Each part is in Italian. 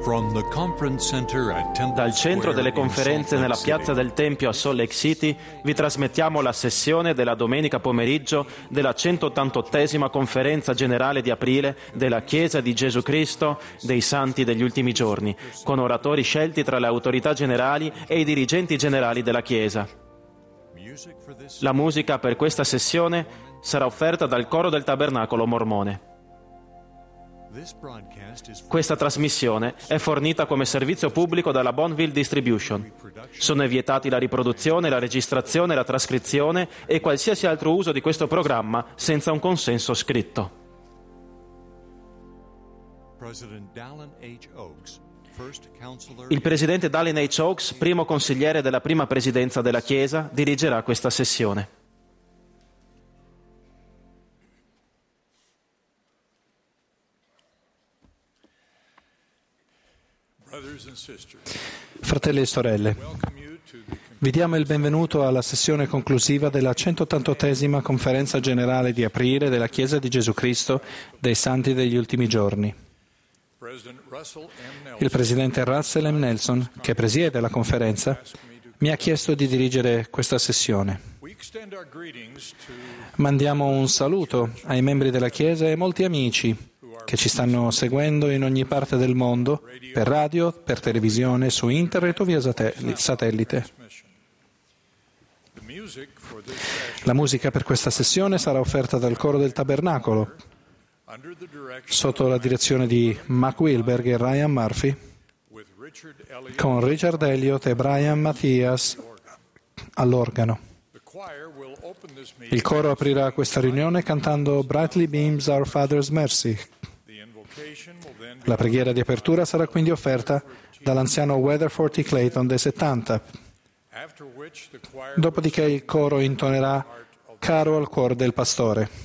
Dal centro delle conferenze nella piazza del Tempio a Salt Lake City vi trasmettiamo la sessione della domenica pomeriggio della 188esima conferenza generale di aprile della Chiesa di Gesù Cristo dei Santi degli Ultimi Giorni, con oratori scelti tra le autorità generali e i dirigenti generali della Chiesa. La musica per questa sessione sarà offerta dal coro del Tabernacolo Mormone. Questa trasmissione è fornita come servizio pubblico dalla Bonneville Distribution. Sono vietati la riproduzione, la registrazione, la trascrizione e qualsiasi altro uso di questo programma senza un consenso scritto. Il presidente Dallin H. Oaks, primo consigliere della prima presidenza della Chiesa, dirigerà questa sessione. Fratelli e sorelle, vi diamo il benvenuto alla sessione conclusiva della 188esima conferenza generale di aprile della Chiesa di Gesù Cristo dei Santi degli Ultimi Giorni. Il presidente Russell M. Nelson, che presiede la conferenza, mi ha chiesto di dirigere questa sessione. Mandiamo un saluto ai membri della Chiesa e molti amici che ci stanno seguendo in ogni parte del mondo, per radio, per televisione, su internet o via satellite. La musica per questa sessione sarà offerta dal coro del Tabernacolo, sotto la direzione di Mac Wilberg e Ryan Murphy, con Richard Elliott e Brian Matthias all'organo. Il coro aprirà questa riunione cantando Brightly Beams Our Father's Mercy. La preghiera di apertura sarà quindi offerta dall'anziano Weatherford Clayton dei 70. Dopodiché il coro intonerà Caro al cuore del pastore.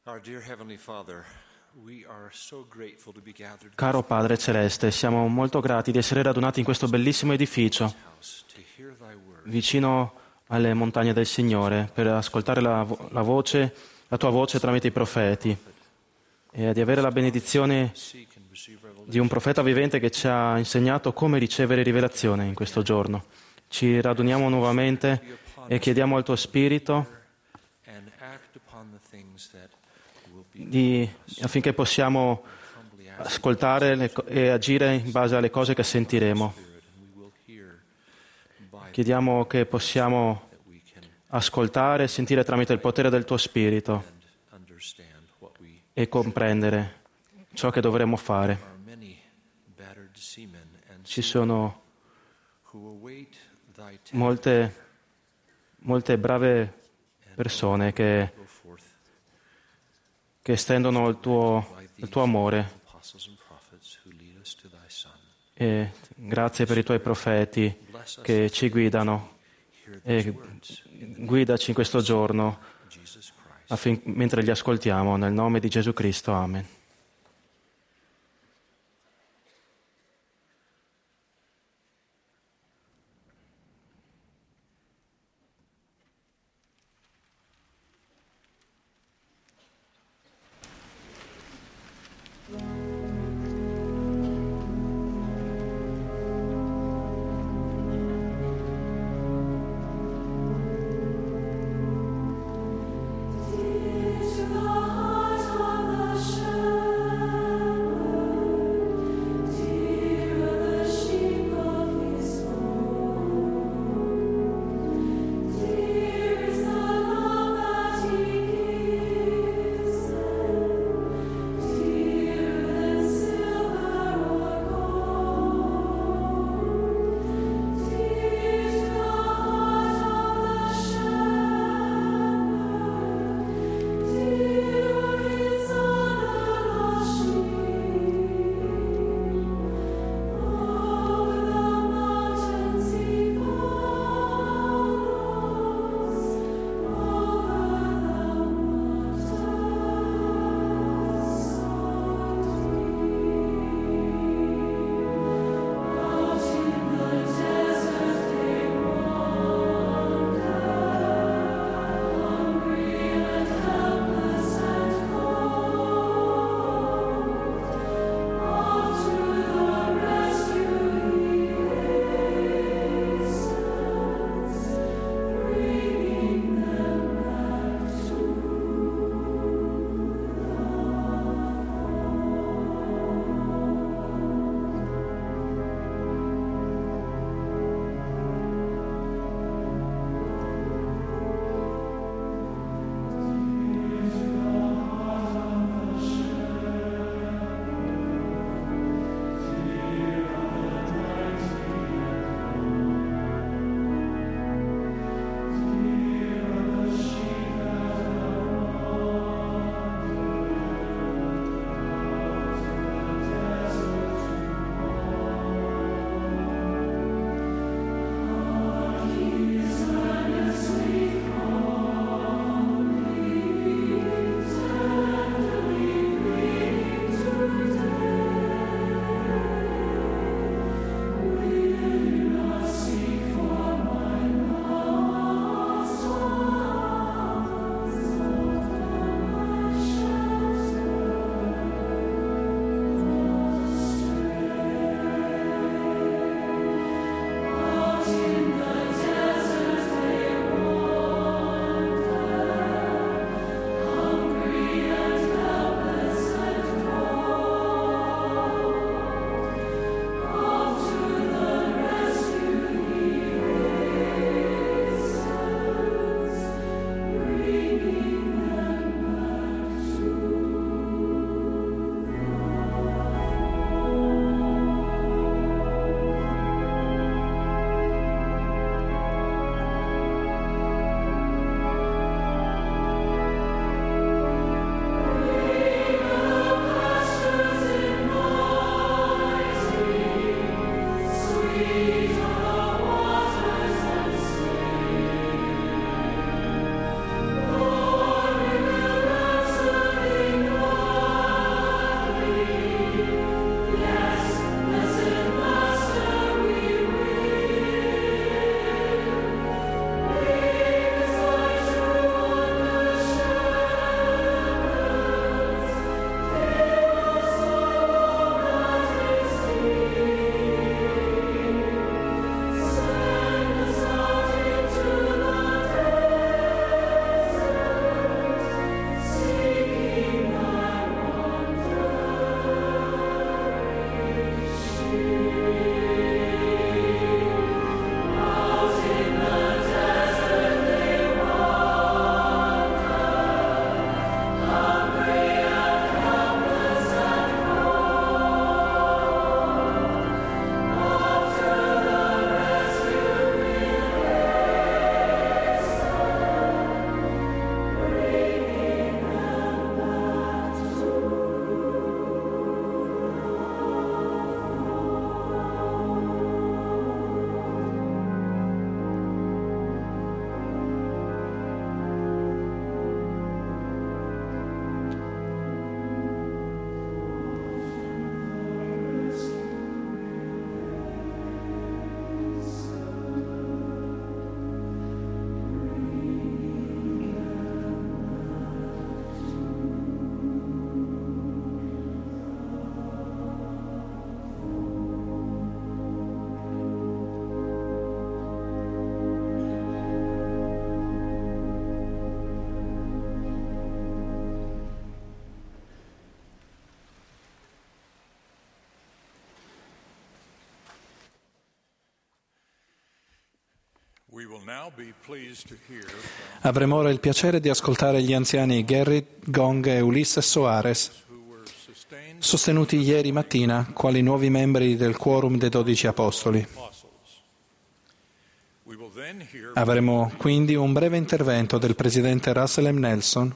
Caro Padre Celeste, siamo molto grati di essere radunati in questo bellissimo edificio, vicino alle montagne del Signore, per ascoltare la tua voce tramite i profeti e di avere la benedizione di un profeta vivente che ci ha insegnato come ricevere rivelazione in questo giorno. Ci raduniamo nuovamente e chiediamo al tuo Spirito affinché possiamo ascoltare e agire in base alle cose che sentiremo. Chiediamo che possiamo ascoltare e sentire tramite il potere del tuo Spirito e comprendere ciò che dovremo fare. Ci sono molte brave persone che estendono il tuo amore. E grazie per i tuoi profeti che ci guidano e guidaci in questo giorno mentre li ascoltiamo. Nel nome di Gesù Cristo. Amen. This heart of the Avremo ora il piacere di ascoltare gli anziani Gerrit Gong e Ulises Soares, sostenuti ieri mattina quali nuovi membri del Quorum dei 12 Apostoli. Avremo quindi un breve intervento del presidente Russell M. Nelson.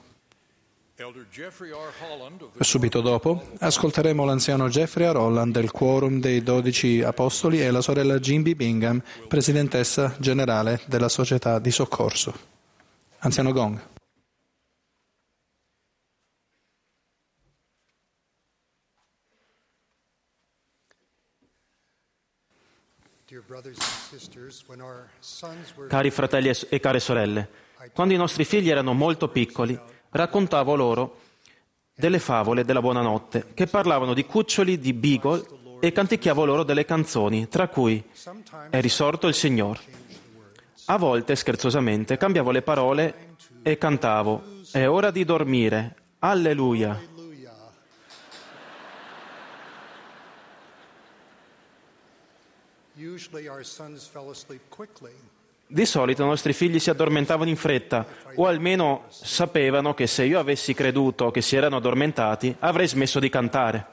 Subito dopo ascolteremo l'anziano Jeffrey R. Holland del Quorum dei 12 Apostoli e la sorella Jean B. Bingham, presidentessa generale della Società di Soccorso. Anziano Gong. Cari fratelli e care sorelle, quando i nostri figli erano molto piccoli, raccontavo loro delle favole della buonanotte che parlavano di cuccioli di beagle e canticchiavo loro delle canzoni, tra cui «È risorto il Signore». A volte, scherzosamente, cambiavo le parole e cantavo «È ora di dormire, alleluia». Di solito i nostri figli si addormentavano in fretta, o almeno sapevano che se io avessi creduto che si erano addormentati, avrei smesso di cantare.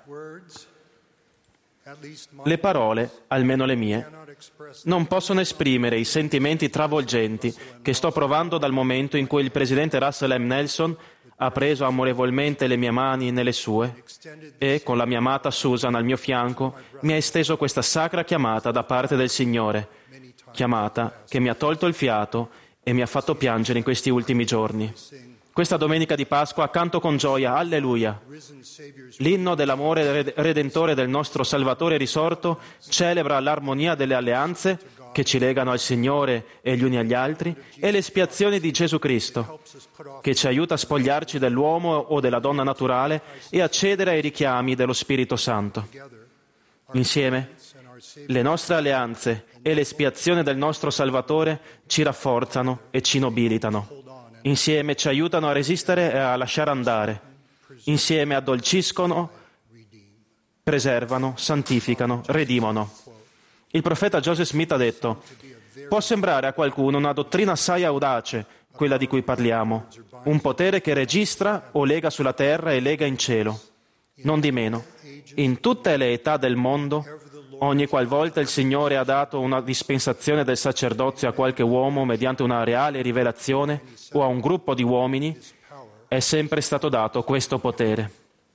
Le parole, almeno le mie, non possono esprimere i sentimenti travolgenti che sto provando dal momento in cui il presidente Russell M. Nelson ha preso amorevolmente le mie mani nelle sue e, con la mia amata Susan al mio fianco, mi ha esteso questa sacra chiamata da parte del Signore, chiamata che mi ha tolto il fiato e mi ha fatto piangere in questi ultimi giorni. Questa domenica di Pasqua canto con gioia, alleluia. L'inno dell'amore redentore del nostro Salvatore risorto celebra l'armonia delle alleanze che ci legano al Signore e gli uni agli altri e l'espiazione di Gesù Cristo, che ci aiuta a spogliarci dell'uomo o della donna naturale e a cedere ai richiami dello Spirito Santo. Insieme, le nostre alleanze e l'espiazione del nostro Salvatore ci rafforzano e ci nobilitano. Insieme ci aiutano a resistere e a lasciare andare. Insieme addolciscono, preservano, santificano, redimono. Il profeta Joseph Smith ha detto: può sembrare a qualcuno una dottrina assai audace, quella di cui parliamo, un potere che registra o lega sulla terra e lega in cielo. Non di meno, in tutte le età del mondo, ogni qualvolta il Signore ha dato una dispensazione del sacerdozio a qualche uomo mediante una reale rivelazione o a un gruppo di uomini, è sempre stato dato questo potere.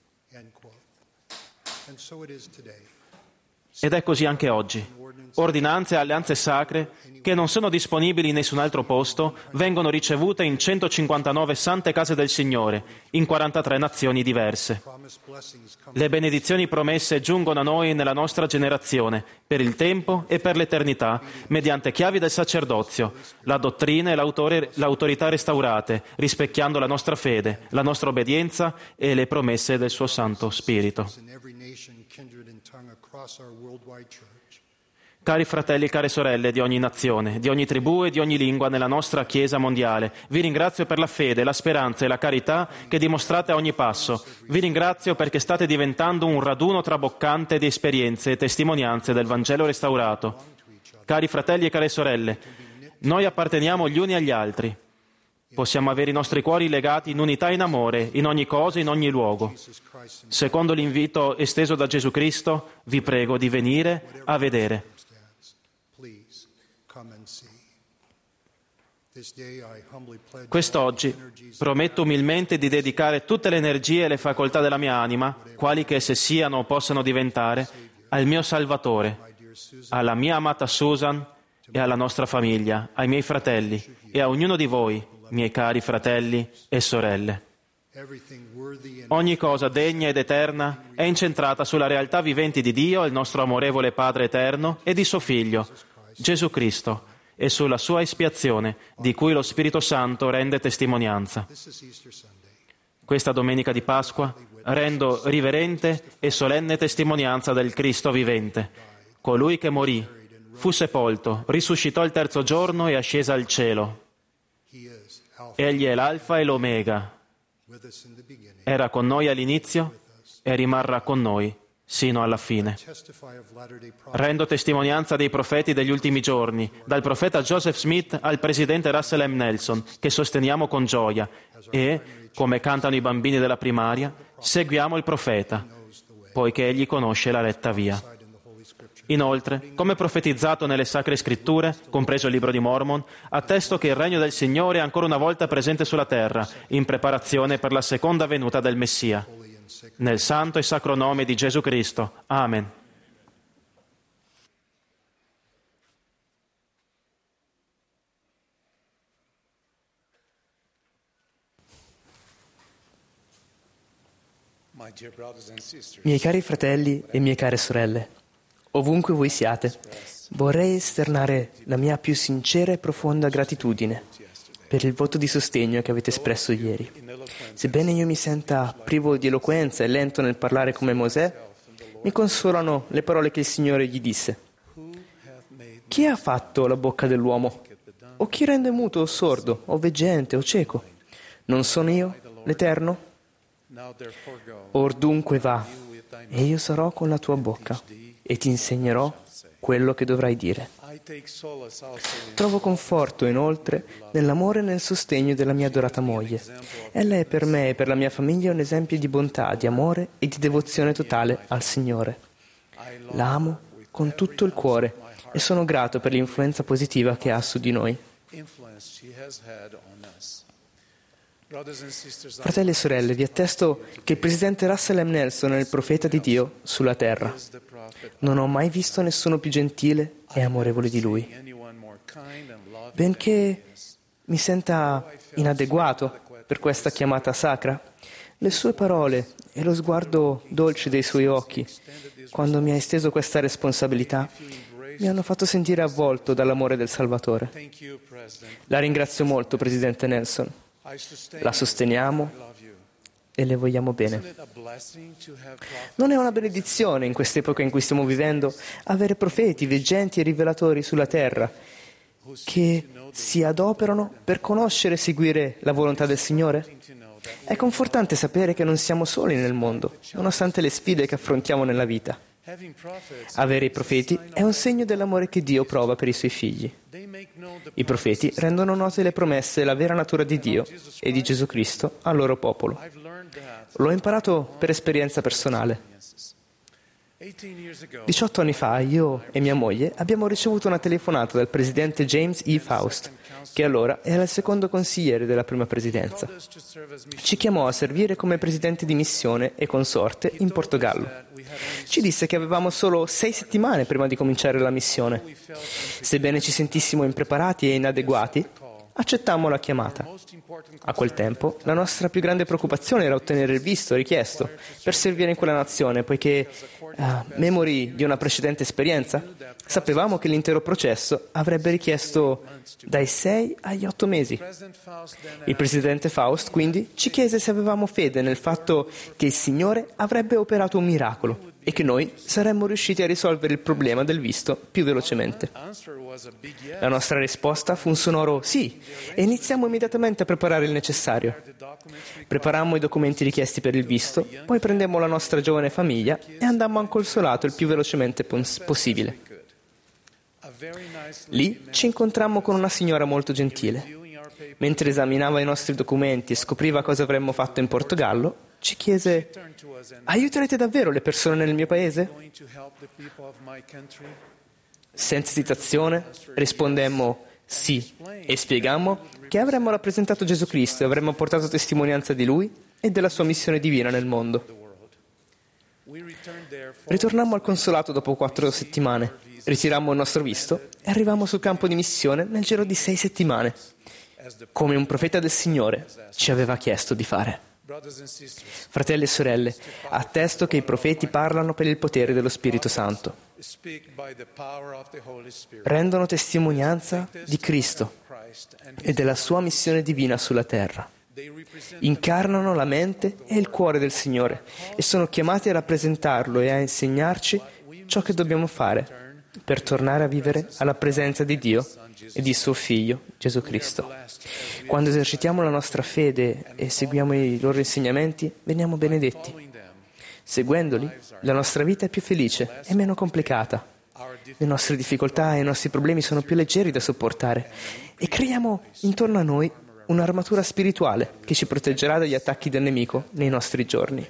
Ed è così anche oggi. Ordinanze e alleanze sacre, che non sono disponibili in nessun altro posto, vengono ricevute in 159 sante case del Signore, in 43 nazioni diverse. Le benedizioni promesse giungono a noi nella nostra generazione, per il tempo e per l'eternità, mediante chiavi del sacerdozio, la dottrina e l'autorità restaurate, rispecchiando la nostra fede, la nostra obbedienza e le promesse del suo Santo Spirito. Cari fratelli e care sorelle di ogni nazione, di ogni tribù e di ogni lingua nella nostra Chiesa mondiale, vi ringrazio per la fede, la speranza e la carità che dimostrate a ogni passo. Vi ringrazio perché state diventando un raduno traboccante di esperienze e testimonianze del Vangelo restaurato. Cari fratelli e care sorelle, noi apparteniamo gli uni agli altri. Possiamo avere i nostri cuori legati in unità e in amore, in ogni cosa, in ogni luogo. Secondo l'invito esteso da Gesù Cristo, vi prego di venire a vedere. Quest'oggi prometto umilmente di dedicare tutte le energie e le facoltà della mia anima, quali che esse siano o possano diventare, al mio Salvatore, alla mia amata Susan e alla nostra famiglia, ai miei fratelli e a ognuno di voi, miei cari fratelli e sorelle. Ogni cosa degna ed eterna è incentrata sulla realtà vivente di Dio, il nostro amorevole Padre eterno, e di suo Figlio, Gesù Cristo, e sulla sua espiazione, di cui lo Spirito Santo rende testimonianza. Questa domenica di Pasqua rendo riverente e solenne testimonianza del Cristo vivente, colui che morì, fu sepolto, risuscitò il terzo giorno e ascese al cielo. Egli è l'Alfa e l'Omega. Era con noi all'inizio e rimarrà con noi sino alla fine. Rendo testimonianza dei profeti degli ultimi giorni, dal profeta Joseph Smith al presidente Russell M. Nelson, che sosteniamo con gioia e, come cantano i bambini della primaria, seguiamo il profeta, poiché egli conosce la retta via. Inoltre, come profetizzato nelle Sacre Scritture, compreso il Libro di Mormon, attesto che il regno del Signore è ancora una volta presente sulla terra, in preparazione per la seconda venuta del Messia. Nel santo e sacro nome di Gesù Cristo. Amen. Miei cari fratelli e mie care sorelle, ovunque voi siate, vorrei esternare la mia più sincera e profonda gratitudine per il voto di sostegno che avete espresso ieri. Sebbene io mi senta privo di eloquenza e lento nel parlare come Mosè, mi consolano le parole che il Signore gli disse. Chi ha fatto la bocca dell'uomo? O chi rende muto o sordo, o veggente o cieco? Non sono io, l'Eterno? Or dunque va, e io sarò con la tua bocca, e ti insegnerò quello che dovrai dire. Trovo conforto, inoltre, nell'amore e nel sostegno della mia adorata moglie. Ella è per me e per la mia famiglia un esempio di bontà, di amore e di devozione totale al Signore. La amo con tutto il cuore e sono grato per l'influenza positiva che ha su di noi. Fratelli e sorelle, vi attesto che il presidente Russell M. Nelson è il profeta di Dio sulla terra. Non ho mai visto nessuno più gentile e amorevole di lui. Benché mi senta inadeguato per questa chiamata sacra, le sue parole e lo sguardo dolce dei suoi occhi, quando mi ha esteso questa responsabilità, mi hanno fatto sentire avvolto dall'amore del Salvatore. La ringrazio molto, presidente Nelson. La sosteniamo e le vogliamo bene. Non è una benedizione in quest'epoca in cui stiamo vivendo avere profeti, veggenti e rivelatori sulla terra che si adoperano per conoscere e seguire la volontà del Signore? È confortante sapere che non siamo soli nel mondo, nonostante le sfide che affrontiamo nella vita. Avere i profeti è un segno dell'amore che Dio prova per i suoi figli. I profeti rendono note le promesse e la vera natura di Dio e di Gesù Cristo al loro popolo. L'ho imparato per esperienza personale. 18 anni fa io e mia moglie abbiamo ricevuto una telefonata dal presidente James E. Faust, che allora era il secondo consigliere della prima presidenza. Ci chiamò a servire come presidente di missione e consorte in Portogallo. Ci disse che avevamo solo 6 settimane prima di cominciare la missione. Sebbene ci sentissimo impreparati e inadeguati, accettammo la chiamata. A quel tempo, la nostra più grande preoccupazione era ottenere il visto richiesto per servire in quella nazione, poiché, memori di una precedente esperienza, sapevamo che l'intero processo avrebbe richiesto dai 6 agli 8 mesi. Il presidente Faust, quindi, ci chiese se avevamo fede nel fatto che il Signore avrebbe operato un miracolo e che noi saremmo riusciti a risolvere il problema del visto più velocemente. La nostra risposta fu un sonoro sì e iniziamo immediatamente a preparare il necessario. Preparammo i documenti richiesti per il visto, poi prendemmo la nostra giovane famiglia e andammo al consolato il più velocemente possibile. Lì ci incontrammo con una signora molto gentile. Mentre esaminava i nostri documenti e scopriva cosa avremmo fatto in Portogallo, ci chiese: aiuterete davvero le persone nel mio paese? Senza esitazione rispondemmo sì e spiegammo che avremmo rappresentato Gesù Cristo e avremmo portato testimonianza di Lui e della sua missione divina nel mondo. Ritornammo al consolato dopo 4 settimane, ritirammo il nostro visto e arrivammo sul campo di missione nel giro di 6 settimane, come un profeta del Signore ci aveva chiesto di fare. Fratelli e sorelle, attesto che i profeti parlano per il potere dello Spirito Santo. Rendono testimonianza di Cristo e della sua missione divina sulla terra. Incarnano la mente e il cuore del Signore e sono chiamati a rappresentarlo e a insegnarci ciò che dobbiamo fare per tornare a vivere alla presenza di Dio e di suo Figlio, Gesù Cristo. Quando esercitiamo la nostra fede e seguiamo i loro insegnamenti, veniamo benedetti. Seguendoli, la nostra vita è più felice e meno complicata. Le nostre difficoltà e i nostri problemi sono più leggeri da sopportare e creiamo intorno a noi un'armatura spirituale che ci proteggerà dagli attacchi del nemico nei nostri giorni.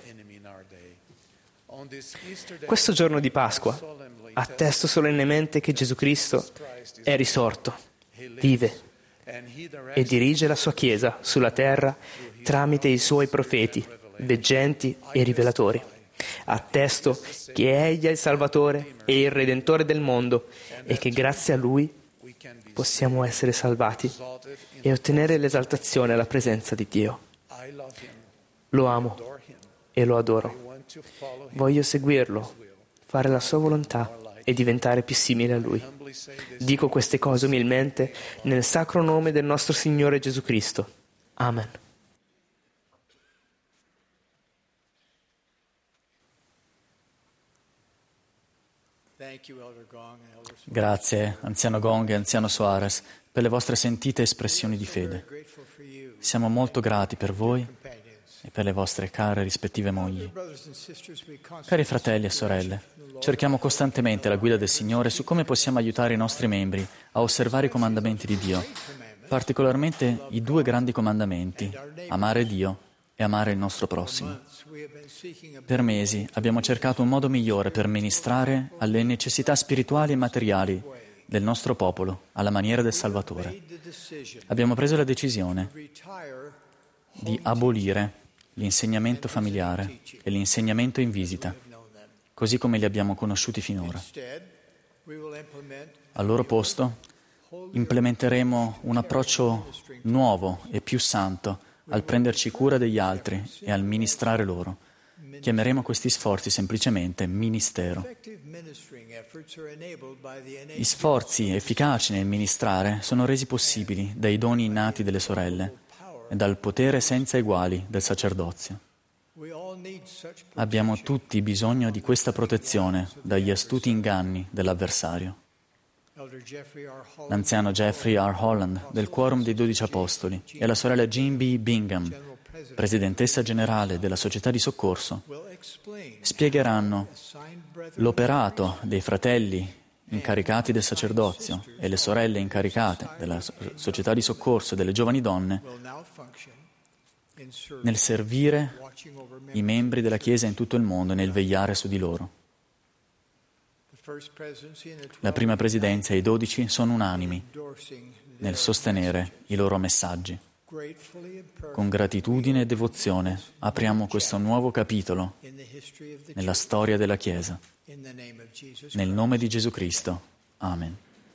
Questo giorno di Pasqua attesto solennemente che Gesù Cristo è risorto, vive e dirige la sua Chiesa sulla terra tramite i suoi profeti, veggenti e rivelatori. Attesto che Egli è il Salvatore e il Redentore del mondo e che grazie a Lui possiamo essere salvati e ottenere l'esaltazione alla presenza di Dio. Lo amo e lo adoro. Voglio seguirlo, fare la sua volontà e diventare più simile a Lui. Dico queste cose umilmente nel sacro nome del nostro Signore Gesù Cristo. Amen. Grazie, anziano Gong e anziano Soares, per le vostre sentite espressioni di fede. Siamo molto grati per voi e per le vostre care rispettive mogli. Cari fratelli e sorelle, cerchiamo costantemente la guida del Signore su come possiamo aiutare i nostri membri a osservare i comandamenti di Dio, particolarmente i 2 grandi comandamenti, amare Dio e amare il nostro prossimo. Per mesi abbiamo cercato un modo migliore per ministrare alle necessità spirituali e materiali del nostro popolo, alla maniera del Salvatore. Abbiamo preso la decisione di abolire l'insegnamento familiare e l'insegnamento in visita, così come li abbiamo conosciuti finora. Al loro posto implementeremo un approccio nuovo e più santo al prenderci cura degli altri e al ministrare loro. Chiameremo questi sforzi semplicemente ministero. Gli sforzi efficaci nel ministrare sono resi possibili dai doni innati delle sorelle e dal potere senza eguali del sacerdozio. Abbiamo tutti bisogno di questa protezione dagli astuti inganni dell'avversario. L'anziano Jeffrey R. Holland del Quorum dei 12 Apostoli e la sorella Jean B. Bingham, presidentessa generale della Società di Soccorso, spiegheranno l'operato dei fratelli incaricati del sacerdozio e le sorelle incaricate della Società di Soccorso e delle giovani donne nel servire i membri della Chiesa in tutto il mondo e nel vegliare su di loro. La prima presidenza e i 12 sono unanimi nel sostenere i loro messaggi. Con gratitudine e devozione apriamo questo nuovo capitolo nella storia della Chiesa. Nel nome di Gesù Cristo. Amen.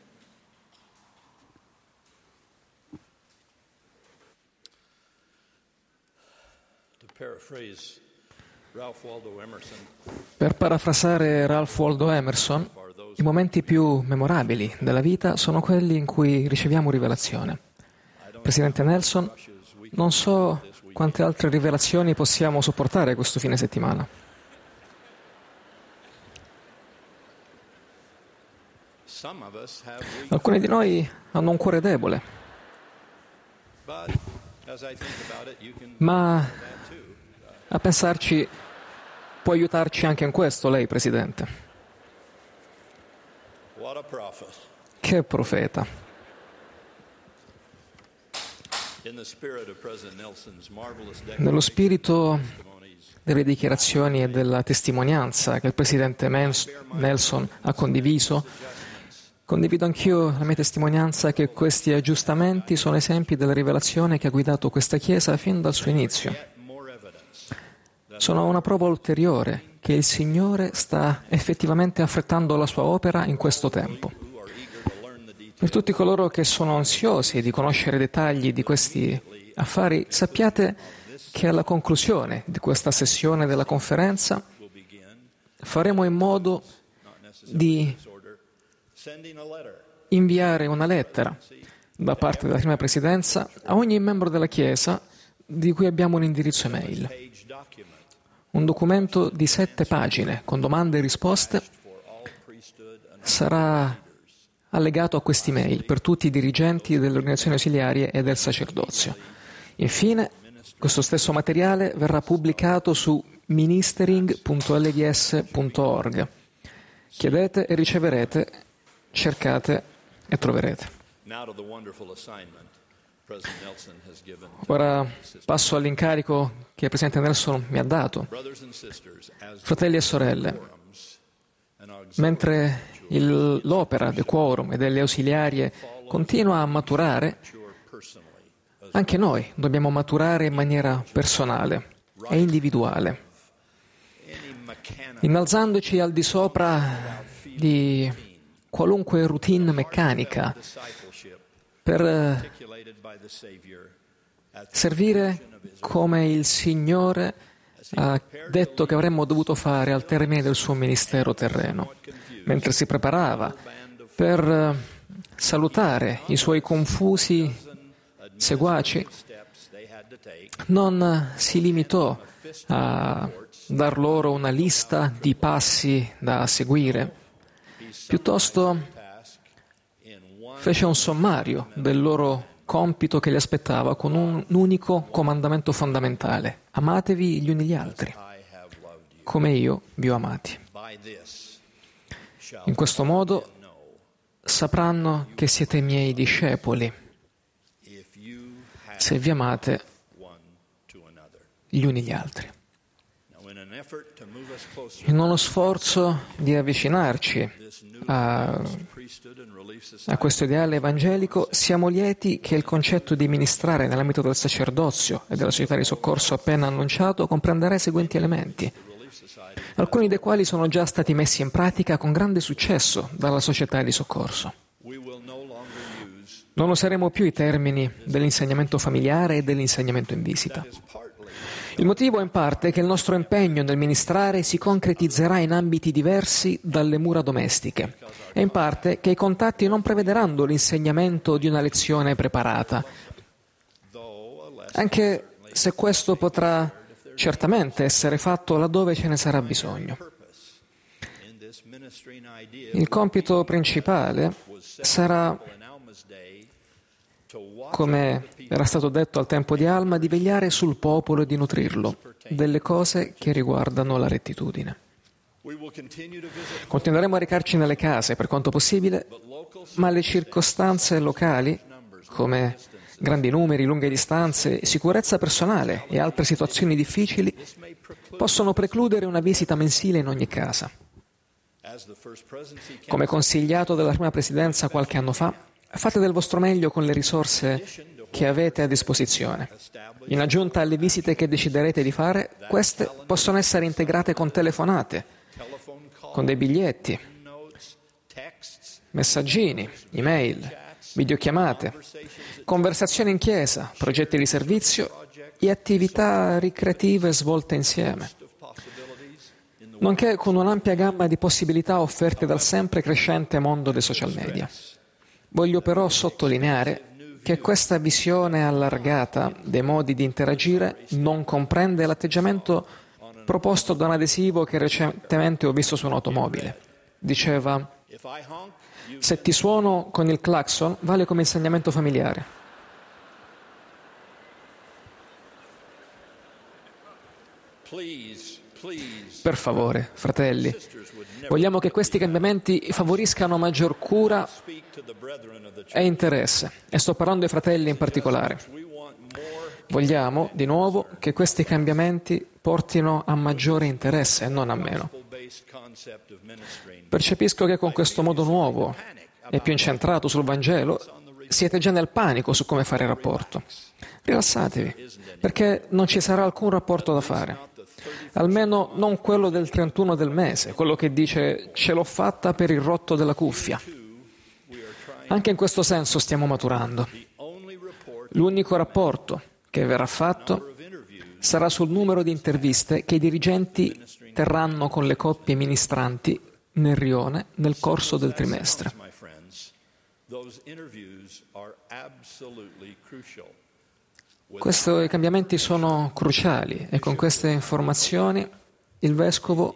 Per parafrasare Ralph Waldo Emerson, i momenti più memorabili della vita sono quelli in cui riceviamo rivelazione. Presidente Nelson, non so quante altre rivelazioni possiamo sopportare questo fine settimana. Alcuni di noi hanno un cuore debole, ma a pensarci può aiutarci anche in questo lei, Presidente. Che profeta. Nello spirito delle dichiarazioni e della testimonianza che il Presidente Nelson ha condiviso, condivido anch'io la mia testimonianza che questi aggiustamenti sono esempi della rivelazione che ha guidato questa Chiesa fin dal suo inizio. Sono una prova ulteriore che il Signore sta effettivamente affrettando la sua opera in questo tempo. Per tutti coloro che sono ansiosi di conoscere i dettagli di questi affari, sappiate che alla conclusione di questa sessione della conferenza faremo in modo di inviare una lettera da parte della prima presidenza a ogni membro della Chiesa di cui abbiamo un indirizzo email. Un documento di 7 pagine con domande e risposte sarà allegato a questi mail per tutti i dirigenti delle organizzazioni ausiliarie e del sacerdozio. Infine, questo stesso materiale verrà pubblicato su ministering.lds.org. Chiedete e riceverete, cercate e troverete. Ora passo all'incarico che il Presidente Nelson mi ha dato. Fratelli e sorelle, mentre l'opera del quorum e delle ausiliarie continua a maturare, anche noi dobbiamo maturare in maniera personale e individuale, innalzandoci al di sopra di qualunque routine meccanica per servire come il Signore ha detto che avremmo dovuto fare al termine del suo ministero terreno, mentre si preparava per salutare i suoi confusi seguaci. Non si limitò a dar loro una lista di passi da seguire, piuttosto fece un sommario del loro compito che li aspettava con un unico comandamento fondamentale: amatevi gli uni gli altri, come io vi ho amati. In questo modo sapranno che siete miei discepoli, se vi amate gli uni gli altri. In uno sforzo di avvicinarci a questo ideale evangelico, siamo lieti che il concetto di ministrare nell'ambito del sacerdozio e della società di soccorso appena annunciato comprenderà i seguenti elementi, alcuni dei quali sono già stati messi in pratica con grande successo dalla società di soccorso. Non useremo più i termini dell'insegnamento familiare e dell'insegnamento in visita. Il motivo in parte è che il nostro impegno nel ministrare si concretizzerà in ambiti diversi dalle mura domestiche e in parte che i contatti non prevederanno l'insegnamento di una lezione preparata, anche se questo potrà certamente essere fatto laddove ce ne sarà bisogno. Il compito principale sarà, come era stato detto al tempo di Alma, di vegliare sul popolo e di nutrirlo delle cose che riguardano la rettitudine. Continueremo a recarci nelle case per quanto possibile, ma le circostanze locali, come grandi numeri, lunghe distanze, sicurezza personale e altre situazioni difficili, possono precludere una visita mensile in ogni casa. Come consigliato dalla prima presidenza qualche anno fa, fate del vostro meglio con le risorse che avete a disposizione. In aggiunta alle visite che deciderete di fare, queste possono essere integrate con telefonate, con dei biglietti, messaggini, email, videochiamate, conversazioni in chiesa, progetti di servizio e attività ricreative svolte insieme, nonché con un'ampia gamma di possibilità offerte dal sempre crescente mondo dei social media. Voglio però sottolineare che questa visione allargata dei modi di interagire non comprende l'atteggiamento proposto da un adesivo che recentemente ho visto su un'automobile. Diceva: se ti suono con il clacson, vale come insegnamento familiare. Per favore, fratelli, vogliamo che questi cambiamenti favoriscano maggior cura e interesse, e sto parlando ai fratelli in particolare. Vogliamo, di nuovo, che questi cambiamenti portino a maggiore interesse e non a meno. Percepisco che con questo modo nuovo e più incentrato sul Vangelo siete già nel panico su come fare il rapporto. Rilassatevi, perché non ci sarà alcun rapporto da fare. Almeno non quello del 31 del mese, quello che dice ce l'ho fatta per il rotto della cuffia. Anche in questo senso stiamo maturando. L'unico rapporto che verrà fatto sarà sul numero di interviste che i dirigenti terranno con le coppie ministranti nel rione nel corso del trimestre. Questi cambiamenti sono cruciali e con queste informazioni il Vescovo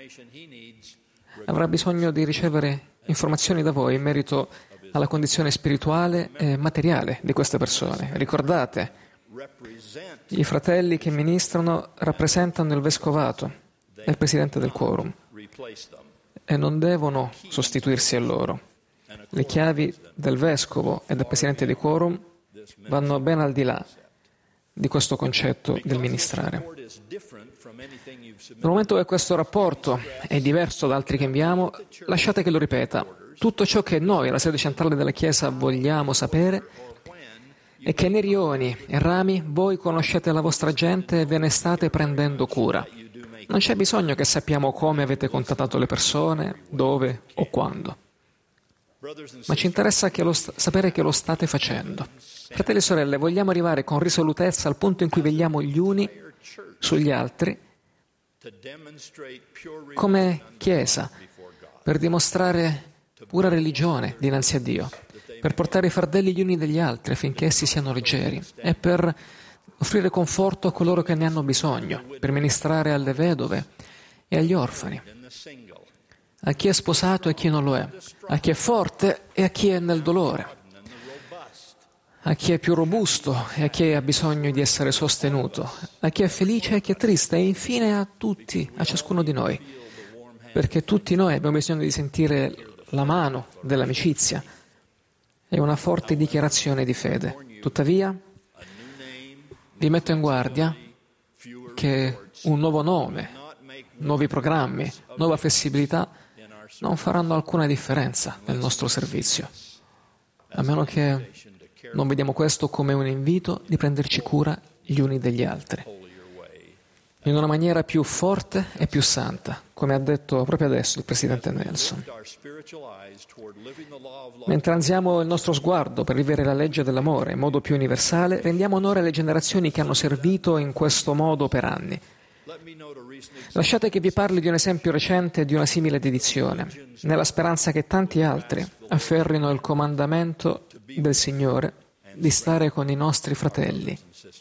avrà bisogno di ricevere informazioni da voi in merito alla condizione spirituale e materiale di queste persone. Ricordate, I fratelli che ministrano rappresentano il vescovato e il presidente del quorum e non devono sostituirsi a loro. Le chiavi del vescovo e del presidente di quorum vanno ben al di là di questo concetto del ministrare. Nel momento che questo rapporto è diverso da altri che inviamo, lasciate che lo ripeta. Tutto ciò che noi, la sede centrale della Chiesa, vogliamo sapere è che nei rioni e rami voi conoscete la vostra gente e ve ne state prendendo cura. Non c'è bisogno che sappiamo come avete contattato le persone, dove o quando. Ma ci interessa sapere che lo state facendo. Fratelli e sorelle, vogliamo arrivare con risolutezza al punto in cui vegliamo gli uni sugli altri come Chiesa, per dimostrare pura religione dinanzi a Dio, per portare i fardelli gli uni degli altri affinché essi siano leggeri e per offrire conforto a coloro che ne hanno bisogno, per ministrare alle vedove e agli orfani, a chi è sposato e a chi non lo è, a chi è forte e a chi è nel dolore, a chi è più robusto e a chi ha bisogno di essere sostenuto, a chi è felice e a chi è triste, e infine a tutti, a ciascuno di noi, perché tutti noi abbiamo bisogno di sentire la mano dell'amicizia e una forte dichiarazione di fede. Tuttavia, vi metto in guardia che un nuovo nome, nuovi programmi, nuova flessibilità non faranno alcuna differenza nel nostro servizio, a meno che non vediamo questo come un invito di prenderci cura gli uni degli altri, in una maniera più forte e più santa, come ha detto proprio adesso il Presidente Nelson. Mentre alziamo il nostro sguardo per vivere la legge dell'amore in modo più universale, rendiamo onore alle generazioni che hanno servito in questo modo per anni. Lasciate che vi parli di un esempio recente di una simile dedizione, nella speranza che tanti altri afferrino il comandamento del Signore di stare con i nostri fratelli.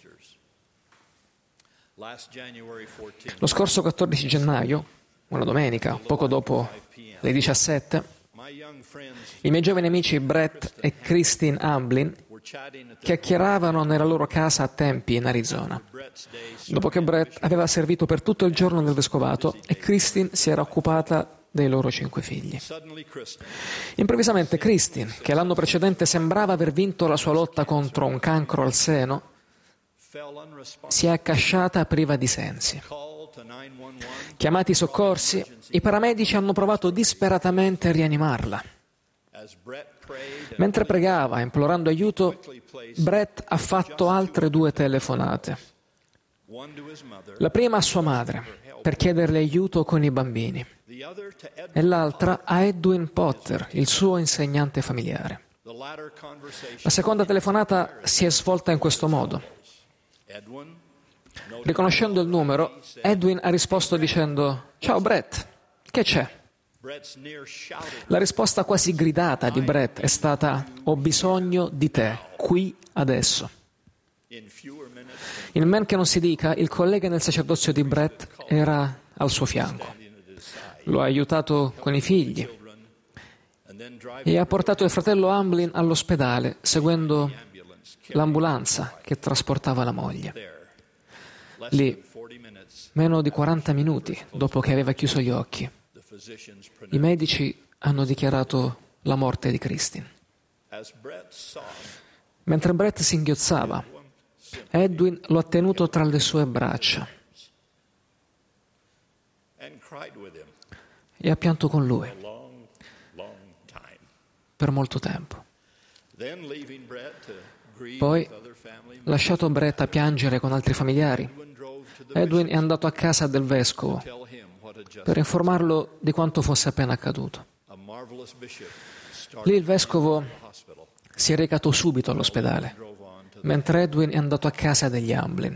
Lo scorso 14 gennaio, una domenica, poco dopo le 17, i miei giovani amici Brett e Christine Hamblin chiacchieravano nella loro casa a Tempe, in Arizona. Dopo che Brett aveva servito per tutto il giorno nel vescovato e Christine si era occupata dei loro 5 figli. Improvvisamente Christine, che l'anno precedente sembrava aver vinto la sua lotta contro un cancro al seno, si è accasciata priva di sensi. Chiamati i soccorsi, i paramedici hanno provato disperatamente a rianimarla. Mentre pregava, implorando aiuto, Brett ha fatto altre 2 telefonate. La prima a sua madre, per chiederle aiuto con i bambini, e l'altra a Edwin Potter, il suo insegnante familiare. La seconda telefonata si è svolta in questo modo. Riconoscendo il numero, Edwin ha risposto dicendo: «Ciao Brett, che c'è?» La risposta quasi gridata di Brett è stata: «Ho bisogno di te, qui, adesso». In men che non si dica, il collega nel sacerdozio di Brett era al suo fianco. Lo ha aiutato con i figli e ha portato il fratello Hamblin all'ospedale, seguendo l'ambulanza che trasportava la moglie. Lì, meno di 40 minuti dopo che aveva chiuso gli occhi, i medici hanno dichiarato la morte di Christine. Mentre Brett singhiozzava, Edwin lo ha tenuto tra le sue braccia e ha pianto con lui per molto tempo. Poi, lasciato Brett a piangere con altri familiari, Edwin è andato a casa del vescovo per informarlo di quanto fosse appena accaduto. Lì il vescovo si è recato subito all'ospedale, mentre Edwin è andato a casa degli Hamblin.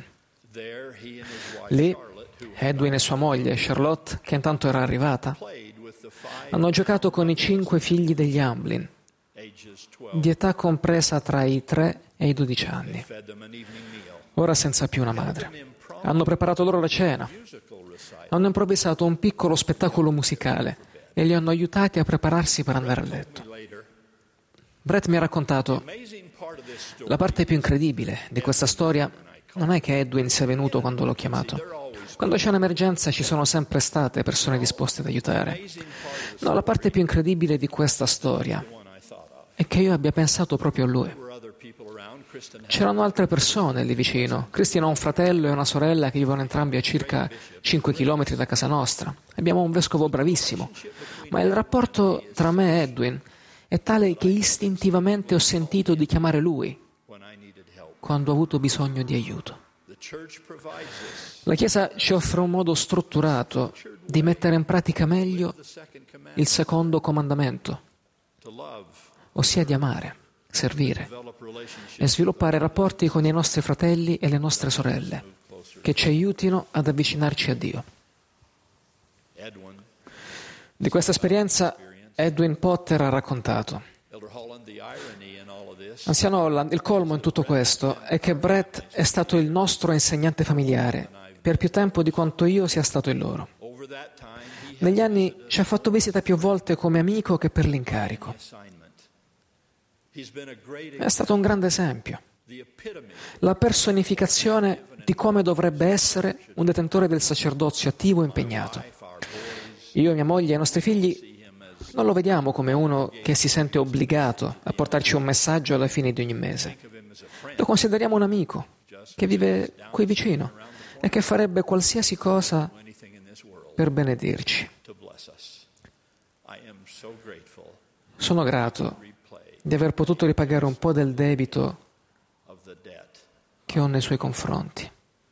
Lì Edwin e sua moglie, Charlotte, che intanto era arrivata, hanno giocato con i 5 figli degli Hamblin, di età compresa tra i 3 e i 12 anni, ora senza più una madre. Hanno preparato loro la cena, hanno improvvisato un piccolo spettacolo musicale e li hanno aiutati a prepararsi per andare a letto. Brett mi ha raccontato: La parte più incredibile di questa storia non è che Edwin sia venuto quando l'ho chiamato. Quando c'è un'emergenza ci sono sempre state persone disposte ad aiutare. No, la parte più incredibile di questa storia è che io abbia pensato proprio a lui. C'erano altre persone lì vicino. Christian ha un fratello e una sorella che vivono entrambi a circa 5 chilometri da casa nostra. Abbiamo un vescovo bravissimo, ma il rapporto tra me e Edwin è tale che istintivamente ho sentito di chiamare lui quando ho avuto bisogno di aiuto. La Chiesa ci offre un modo strutturato di mettere in pratica meglio il secondo comandamento, ossia di amare, servire e sviluppare rapporti con i nostri fratelli e le nostre sorelle che ci aiutino ad avvicinarci a Dio. Di questa esperienza Edwin Potter ha raccontato. Anziano Holland, il colmo in tutto questo è che Brett è stato il nostro insegnante familiare per più tempo di quanto io sia stato il loro. Negli anni ci ha fatto visita più volte come amico che per l'incarico. È stato un grande esempio, la personificazione di come dovrebbe essere un detentore del sacerdozio attivo e impegnato. Io, mia moglie e i nostri figli non lo vediamo come uno che si sente obbligato a portarci un messaggio alla fine di ogni mese. Lo consideriamo un amico che vive qui vicino e che farebbe qualsiasi cosa per benedirci. Sono grato di aver potuto ripagare un po' del debito che ho nei suoi confronti.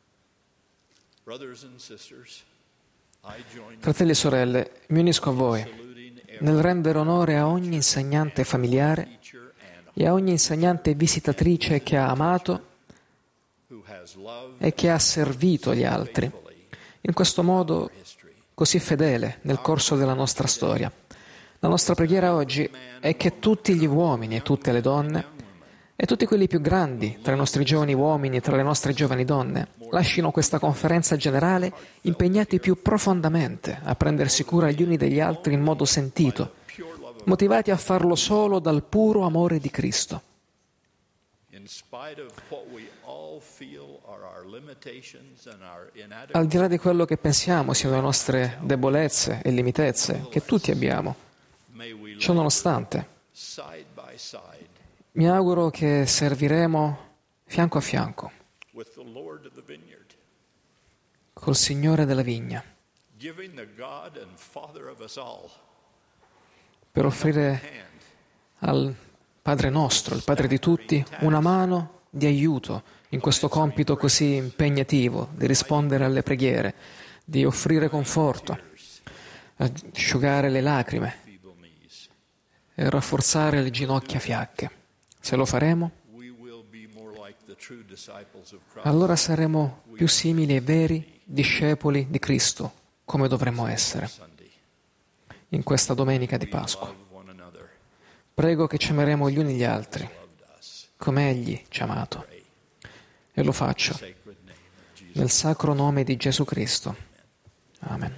Fratelli e sorelle, mi unisco a voi nel rendere onore a ogni insegnante familiare e a ogni insegnante visitatrice che ha amato e che ha servito gli altri, in questo modo così fedele nel corso della nostra storia. La nostra preghiera oggi è che tutti gli uomini e tutte le donne e tutti quelli più grandi tra i nostri giovani uomini e tra le nostre giovani donne lascino questa conferenza generale impegnati più profondamente a prendersi cura gli uni degli altri in modo sentito, motivati a farlo solo dal puro amore di Cristo. Al di là di quello che pensiamo siano le nostre debolezze e limitezze, che tutti abbiamo, ciò nonostante, mi auguro che serviremo fianco a fianco col Signore della vigna per offrire al Padre nostro, il Padre di tutti, una mano di aiuto in questo compito così impegnativo di rispondere alle preghiere, di offrire conforto, asciugare le lacrime e rafforzare le ginocchia fiacche. Se lo faremo, allora saremo più simili ai veri discepoli di Cristo, come dovremmo essere in questa domenica di Pasqua. Prego che ci ameremo gli uni gli altri, come Egli ci ha amato. E lo faccio nel sacro nome di Gesù Cristo. Amen.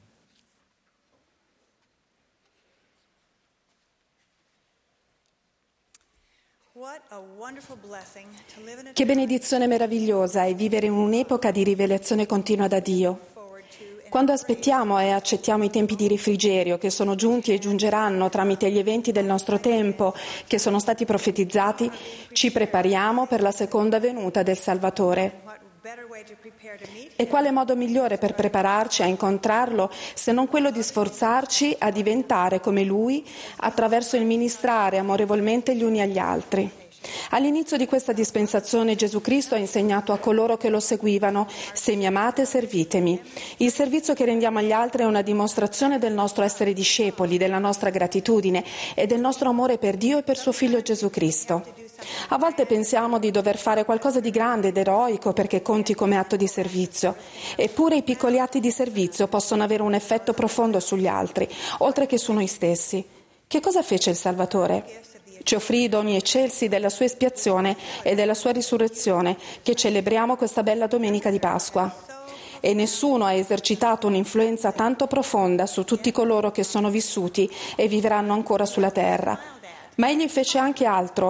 Che benedizione meravigliosa è vivere in un'epoca di rivelazione continua da Dio. Quando aspettiamo e accettiamo i tempi di refrigerio che sono giunti e giungeranno tramite gli eventi del nostro tempo che sono stati profetizzati, ci prepariamo per la seconda venuta del Salvatore. E quale modo migliore per prepararci a incontrarlo se non quello di sforzarci a diventare come Lui attraverso il ministrare amorevolmente gli uni agli altri? All'inizio di questa dispensazione Gesù Cristo ha insegnato a coloro che lo seguivano: se mi amate, servitemi. Il servizio che rendiamo agli altri è una dimostrazione del nostro essere discepoli, della nostra gratitudine e del nostro amore per Dio e per suo Figlio Gesù Cristo. A volte pensiamo di dover fare qualcosa di grande ed eroico perché conti come atto di servizio. Eppure i piccoli atti di servizio possono avere un effetto profondo sugli altri, oltre che su noi stessi. Che cosa fece il Salvatore? Ci offrì i doni eccelsi della sua espiazione e della sua risurrezione, che celebriamo questa bella domenica di Pasqua. E nessuno ha esercitato un'influenza tanto profonda su tutti coloro che sono vissuti e vivranno ancora sulla terra. Ma egli fece anche altro.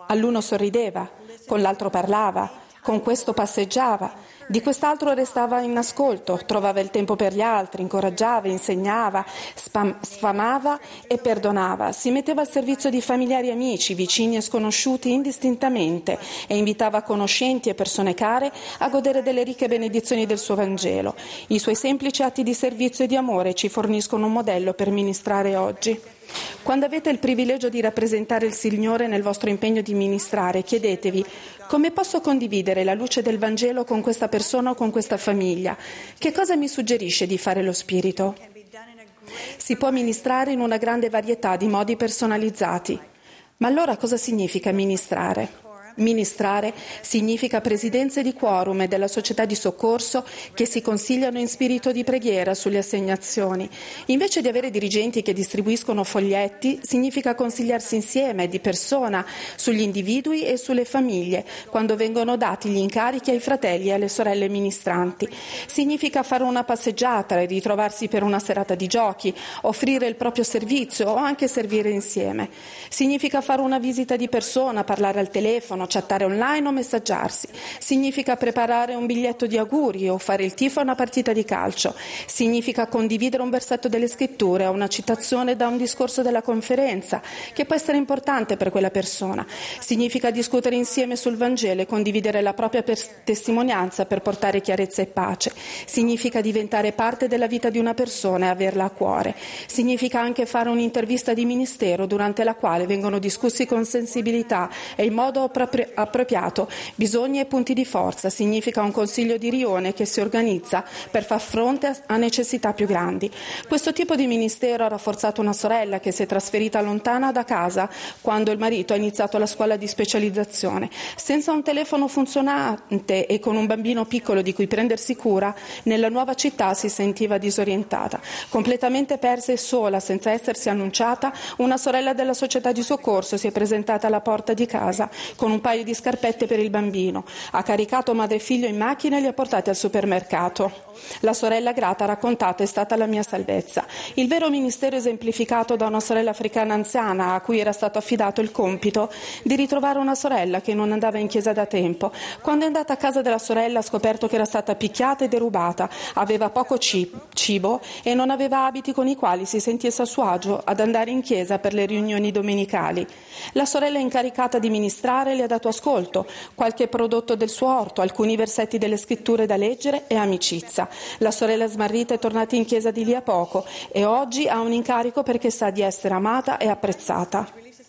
All'uno sorrideva, con l'altro parlava, con questo passeggiava, di quest'altro restava in ascolto, trovava il tempo per gli altri, incoraggiava, insegnava, sfamava e perdonava, si metteva al servizio di familiari e amici, vicini e sconosciuti indistintamente e invitava conoscenti e persone care a godere delle ricche benedizioni del suo Vangelo. I suoi semplici atti di servizio e di amore ci forniscono un modello per ministrare oggi. Quando avete il privilegio di rappresentare il Signore nel vostro impegno di ministrare, chiedetevi: come posso condividere la luce del Vangelo con questa persona o con questa famiglia? Che cosa mi suggerisce di fare lo Spirito? Si può ministrare in una grande varietà di modi personalizzati. Ma allora cosa significa ministrare? Ministrare significa presidenze di quorum e della società di soccorso che si consigliano in spirito di preghiera sulle assegnazioni. Invece di avere dirigenti che distribuiscono foglietti, significa consigliarsi insieme, di persona, sugli individui e sulle famiglie, quando vengono dati gli incarichi ai fratelli e alle sorelle ministranti. Significa fare una passeggiata, ritrovarsi per una serata di giochi, offrire il proprio servizio o anche servire insieme. Significa fare una visita di persona, parlare al telefono, chattare online o messaggiarsi. Significa preparare un biglietto di auguri o fare il tifo a una partita di calcio. Significa condividere un versetto delle scritture o una citazione da un discorso della conferenza, che può essere importante per quella persona. Significa discutere insieme sul Vangelo e condividere la propria testimonianza per portare chiarezza e pace. Significa diventare parte della vita di una persona e averla a cuore. Significa anche fare un'intervista di ministero durante la quale vengono discussi con sensibilità e in modo appropriato bisogni e punti di forza. Significa un consiglio di rione che si organizza per far fronte a necessità più grandi. Questo tipo di ministero ha rafforzato una sorella che si è trasferita lontana da casa quando il marito ha iniziato la scuola di specializzazione. Senza un telefono funzionante e con un bambino piccolo di cui prendersi cura, nella nuova città si sentiva disorientata. Completamente persa e sola, senza essersi annunciata, una sorella della società di soccorso si è presentata alla porta di casa con un paio di scarpette per il bambino. Ha caricato madre e figlio in macchina e li ha portati al supermercato. La sorella grata ha raccontato: è stata la mia salvezza. Il vero ministero esemplificato da una sorella africana anziana a cui era stato affidato il compito di ritrovare una sorella che non andava in chiesa da tempo. Quando è andata a casa della sorella ha scoperto che era stata picchiata e derubata, aveva poco cibo e non aveva abiti con i quali si sentisse a suo agio ad andare in chiesa per le riunioni domenicali. La sorella incaricata di ministrare le ha dato ascolto, qualche prodotto del suo orto, alcuni versetti delle scritture da leggere e amicizia. La sorella smarrita è tornata in chiesa di lì a poco e oggi ha un incarico perché sa di essere amata e apprezzata.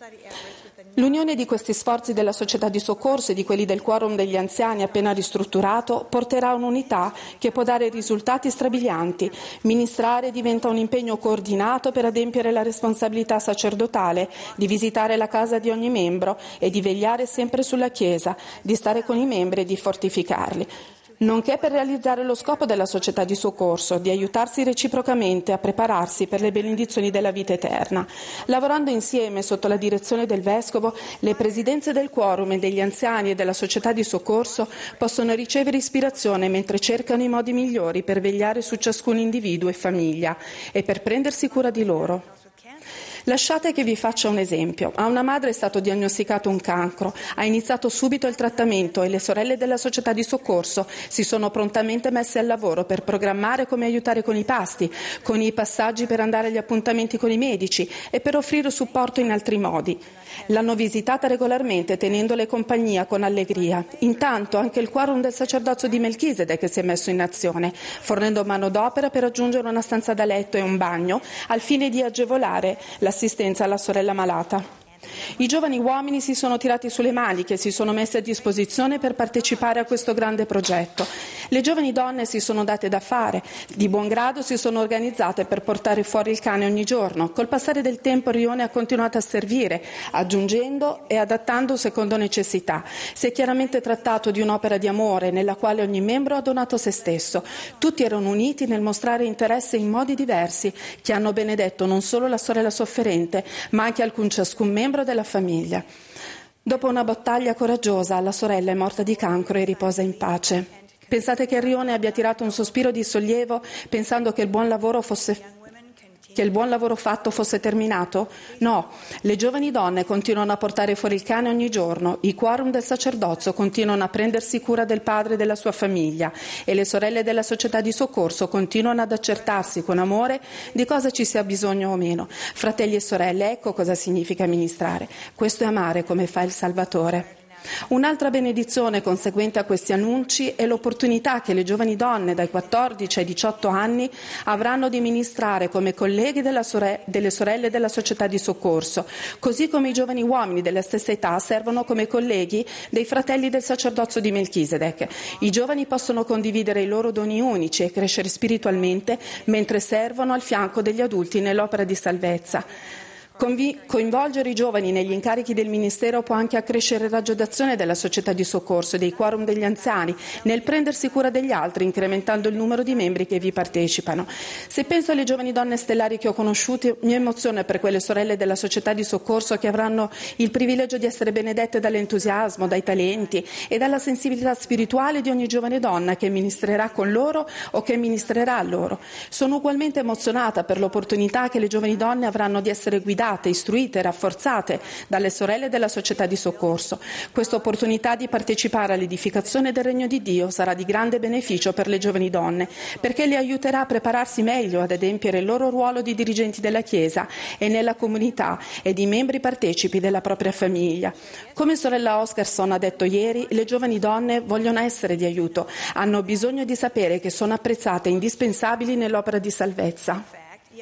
L'unione di questi sforzi della società di soccorso e di quelli del quorum degli anziani appena ristrutturato porterà a un'unità che può dare risultati strabilianti. Ministrare diventa un impegno coordinato per adempiere la responsabilità sacerdotale di visitare la casa di ogni membro e di vegliare sempre sulla Chiesa, di stare con i membri e di fortificarli, nonché per realizzare lo scopo della società di soccorso, di aiutarsi reciprocamente a prepararsi per le benedizioni della vita eterna. Lavorando insieme sotto la direzione del Vescovo, le presidenze del quorum e degli anziani e della società di soccorso possono ricevere ispirazione mentre cercano i modi migliori per vegliare su ciascun individuo e famiglia e per prendersi cura di loro. Lasciate che vi faccia un esempio. A una madre è stato diagnosticato un cancro, ha iniziato subito il trattamento e le sorelle della società di soccorso si sono prontamente messe al lavoro per programmare come aiutare con i pasti, con i passaggi per andare agli appuntamenti con i medici e per offrire supporto in altri modi. L'hanno visitata regolarmente tenendole compagnia con allegria. Intanto anche il quorum del sacerdozio di Melchisedec si è messo in azione, fornendo manodopera per aggiungere una stanza da letto e un bagno al fine di agevolare l'assistenza alla sorella malata. I giovani uomini si sono tirati sulle maniche e si sono messi a disposizione per partecipare a questo grande progetto. Le giovani donne si sono date da fare, di buon grado si sono organizzate per portare fuori il cane ogni giorno. Col passare del tempo il rione ha continuato a servire, aggiungendo e adattando secondo necessità. Si è chiaramente trattato di un'opera di amore nella quale ogni membro ha donato se stesso. Tutti erano uniti nel mostrare interesse in modi diversi che hanno benedetto non solo la sorella sofferente, ma anche ciascun membro della famiglia. Dopo una battaglia coraggiosa, la sorella è morta di cancro e riposa in pace. Pensate che il rione abbia tirato un sospiro di sollievo pensando che il buon lavoro fosse Che il buon lavoro fatto fosse terminato? No, le giovani donne continuano a portare fuori il cane ogni giorno, i quorum del sacerdozio continuano a prendersi cura del padre e della sua famiglia e le sorelle della società di soccorso continuano ad accertarsi con amore di cosa ci sia bisogno o meno. Fratelli e sorelle, ecco cosa significa ministrare. Questo è amare come fa il Salvatore. Un'altra benedizione conseguente a questi annunci è l'opportunità che le giovani donne dai 14 ai 18 anni avranno di ministrare come colleghi delle sorelle della società di soccorso, così come i giovani uomini della stessa età servono come colleghi dei fratelli del sacerdozio di Melchisedec. I giovani possono condividere i loro doni unici e crescere spiritualmente mentre servono al fianco degli adulti nell'opera di salvezza. Coinvolgere i giovani negli incarichi del ministero può anche accrescere il raggio d'azione della società di soccorso e dei quorum degli anziani nel prendersi cura degli altri, incrementando il numero di membri che vi partecipano. Se penso alle giovani donne stellari che ho conosciuto, mi emoziono per quelle sorelle della società di soccorso che avranno il privilegio di essere benedette dall'entusiasmo, dai talenti e dalla sensibilità spirituale di ogni giovane donna che ministrerà con loro o che ministrerà a loro. Sono ugualmente emozionata per l'opportunità che le giovani donne avranno di essere guidate, istruite e rafforzate dalle sorelle della società di soccorso. Questa opportunità di partecipare all'edificazione del regno di Dio sarà di grande beneficio per le giovani donne, perché le aiuterà a prepararsi meglio ad adempiere il loro ruolo di dirigenti della Chiesa e nella comunità e di membri partecipi della propria famiglia. Come sorella Oscarson ha detto ieri, le giovani donne vogliono essere di aiuto, hanno bisogno di sapere che sono apprezzate e indispensabili nell'opera di salvezza.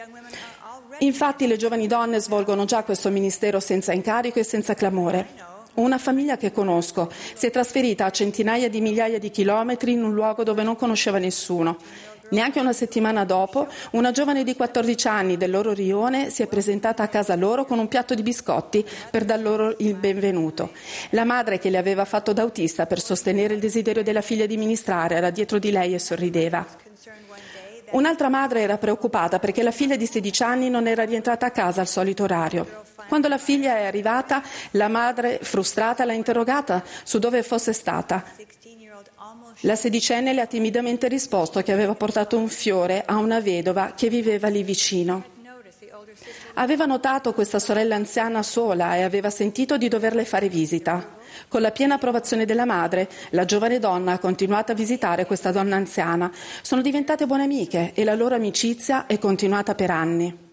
Infatti le giovani donne svolgono già questo ministero senza incarico e senza clamore. Una famiglia che conosco si è trasferita a centinaia di migliaia di chilometri in un luogo dove non conosceva nessuno. Neanche una settimana dopo, una giovane di 14 anni del loro rione si è presentata a casa loro con un piatto di biscotti per dar loro il benvenuto. La madre, che le aveva fatto da autista per sostenere il desiderio della figlia di ministrare, era dietro di lei e sorrideva. Un'altra madre era preoccupata perché la figlia di 16 anni non era rientrata a casa al solito orario. Quando la figlia è arrivata, la madre, frustrata, l'ha interrogata su dove fosse stata. La sedicenne le ha timidamente risposto che aveva portato un fiore a una vedova che viveva lì vicino. Aveva notato questa sorella anziana sola e aveva sentito di doverle fare visita. Con la piena approvazione della madre, la giovane donna ha continuato a visitare questa donna anziana. Sono diventate buone amiche e la loro amicizia è continuata per anni.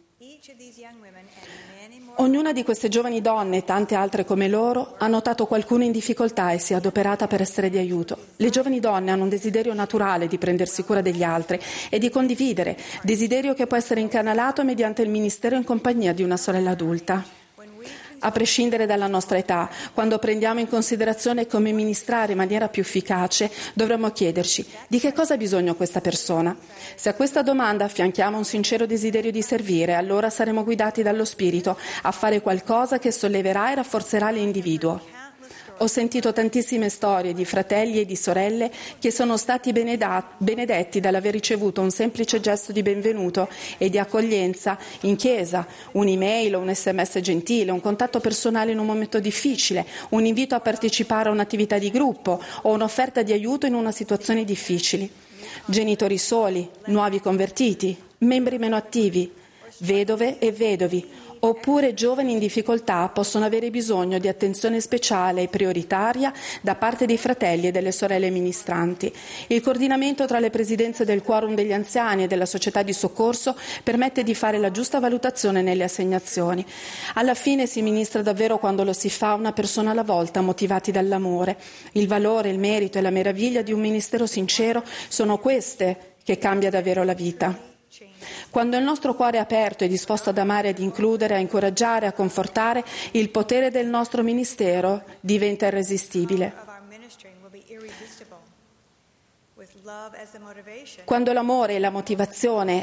Ognuna di queste giovani donne e tante altre come loro ha notato qualcuno in difficoltà e si è adoperata per essere di aiuto. Le giovani donne hanno un desiderio naturale di prendersi cura degli altri e di condividere, desiderio che può essere incanalato mediante il ministero in compagnia di una sorella adulta. A prescindere dalla nostra età, quando prendiamo in considerazione come ministrare in maniera più efficace, dovremmo chiederci di che cosa ha bisogno questa persona. Se a questa domanda affianchiamo un sincero desiderio di servire, allora saremo guidati dallo Spirito a fare qualcosa che solleverà e rafforzerà l'individuo. Ho sentito tantissime storie di fratelli e di sorelle che sono stati benedetti dall'aver ricevuto un semplice gesto di benvenuto e di accoglienza in chiesa, un'email o un SMS gentile, un contatto personale in un momento difficile, un invito a partecipare a un'attività di gruppo o un'offerta di aiuto in una situazione difficile. Genitori soli, nuovi convertiti, membri meno attivi, vedove e vedovi, oppure giovani in difficoltà possono avere bisogno di attenzione speciale e prioritaria da parte dei fratelli e delle sorelle ministranti. Il coordinamento tra le presidenze del quorum degli anziani e della società di soccorso permette di fare la giusta valutazione nelle assegnazioni. Alla fine si ministra davvero quando lo si fa una persona alla volta, motivati dall'amore. Il valore, il merito e la meraviglia di un ministero sincero sono queste che cambia davvero la vita. Quando il nostro cuore è aperto e disposto ad amare, ad includere, a incoraggiare, a confortare, il potere del nostro ministero diventa irresistibile. Quando l'amore è la motivazione,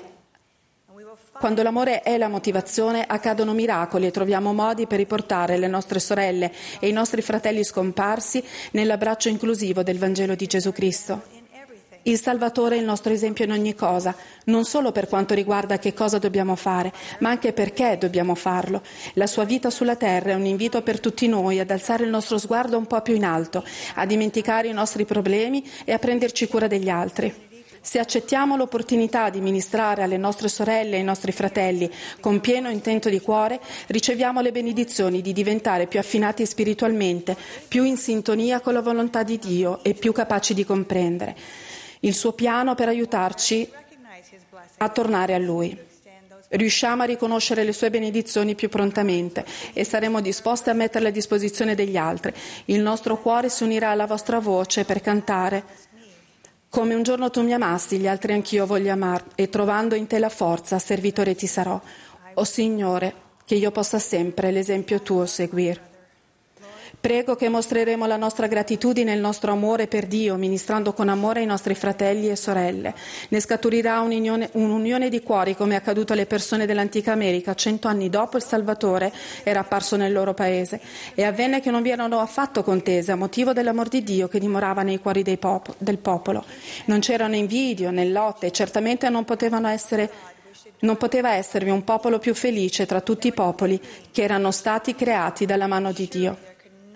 accadono miracoli e troviamo modi per riportare le nostre sorelle e i nostri fratelli scomparsi nell'abbraccio inclusivo del Vangelo di Gesù Cristo. Il Salvatore è il nostro esempio in ogni cosa, non solo per quanto riguarda che cosa dobbiamo fare, ma anche perché dobbiamo farlo. La sua vita sulla terra è un invito per tutti noi ad alzare il nostro sguardo un po' più in alto, a dimenticare i nostri problemi e a prenderci cura degli altri. Se accettiamo l'opportunità di ministrare alle nostre sorelle e ai nostri fratelli con pieno intento di cuore, riceviamo le benedizioni di diventare più affinati spiritualmente, più in sintonia con la volontà di Dio e più capaci di comprendere il suo piano per aiutarci a tornare a Lui. Riusciamo a riconoscere le sue benedizioni più prontamente e saremo disposti a metterle a disposizione degli altri. Il nostro cuore si unirà alla vostra voce per cantare: come un giorno tu mi amasti, gli altri anch'io voglio amar, e trovando in te la forza, servitore ti sarò. O Signore, che io possa sempre l'esempio tuo seguire. Prego che mostreremo la nostra gratitudine e il nostro amore per Dio, ministrando con amore ai nostri fratelli e sorelle. Ne scaturirà un'unione di cuori, come è accaduto alle persone dell'antica America 100 anni dopo il Salvatore era apparso nel loro paese. E avvenne che non vi erano affatto contese a motivo dell'amor di Dio che dimorava nei cuori del popolo. Non c'erano invidie né lotte e certamente non poteva esservi un popolo più felice tra tutti i popoli che erano stati creati dalla mano di Dio.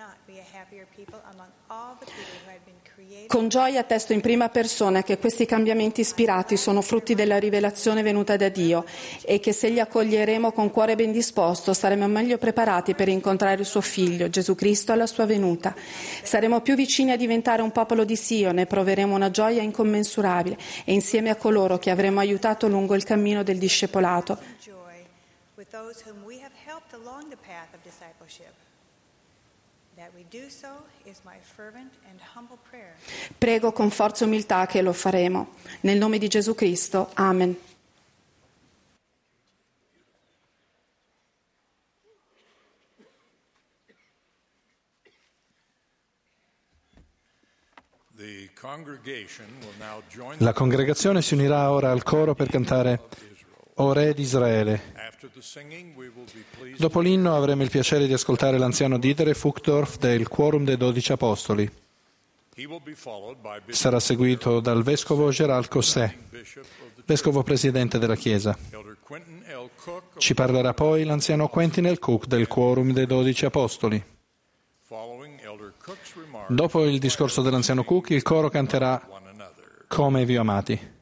Con gioia attesto in prima persona che questi cambiamenti ispirati sono frutti della rivelazione venuta da Dio e che se li accoglieremo con cuore ben disposto saremo meglio preparati per incontrare il suo Figlio, Gesù Cristo, alla sua venuta. Saremo più vicini a diventare un popolo di Sione e proveremo una gioia incommensurabile e insieme a coloro che avremo aiutato lungo il cammino del discepolato. Prego con forza e umiltà che lo faremo. Nel nome di Gesù Cristo. Amen. La congregazione si unirà ora al coro per cantare O Re di Israele. Dopo l'inno avremo il piacere di ascoltare l'anziano Dieter Fuchtdorf del Quorum dei 12 Apostoli. Sarà seguito dal vescovo Gerald Cosset, vescovo presidente della Chiesa. Ci parlerà poi l'anziano Quentin L. Cook del Quorum dei 12 Apostoli. Dopo il discorso dell'anziano Cook, il coro canterà Come vi ho amati.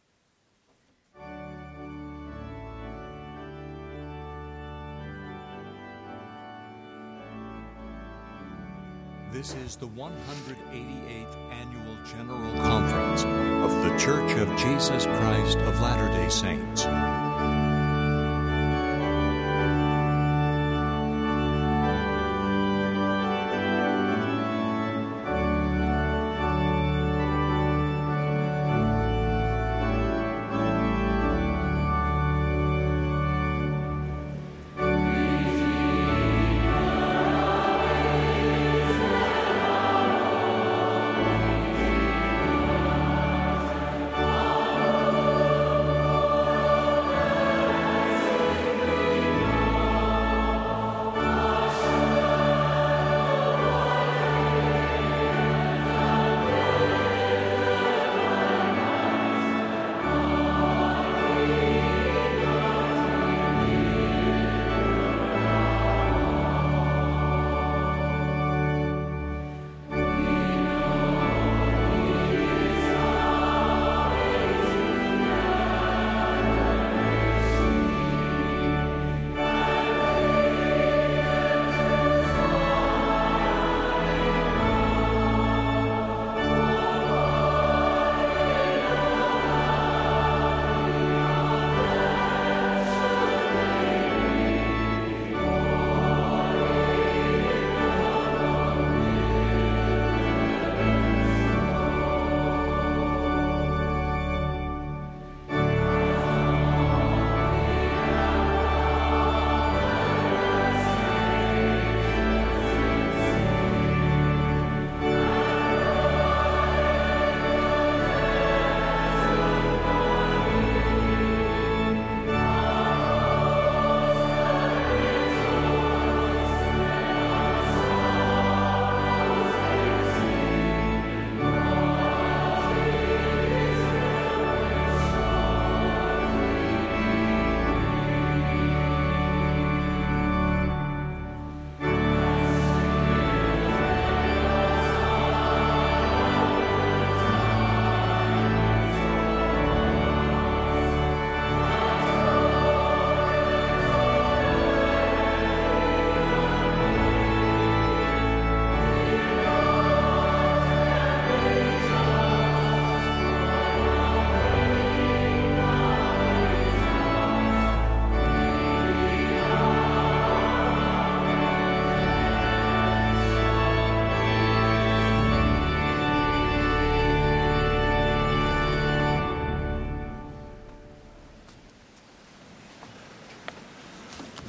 This is the 188th Annual General Conference of the Church of Jesus Christ of Latter-day Saints.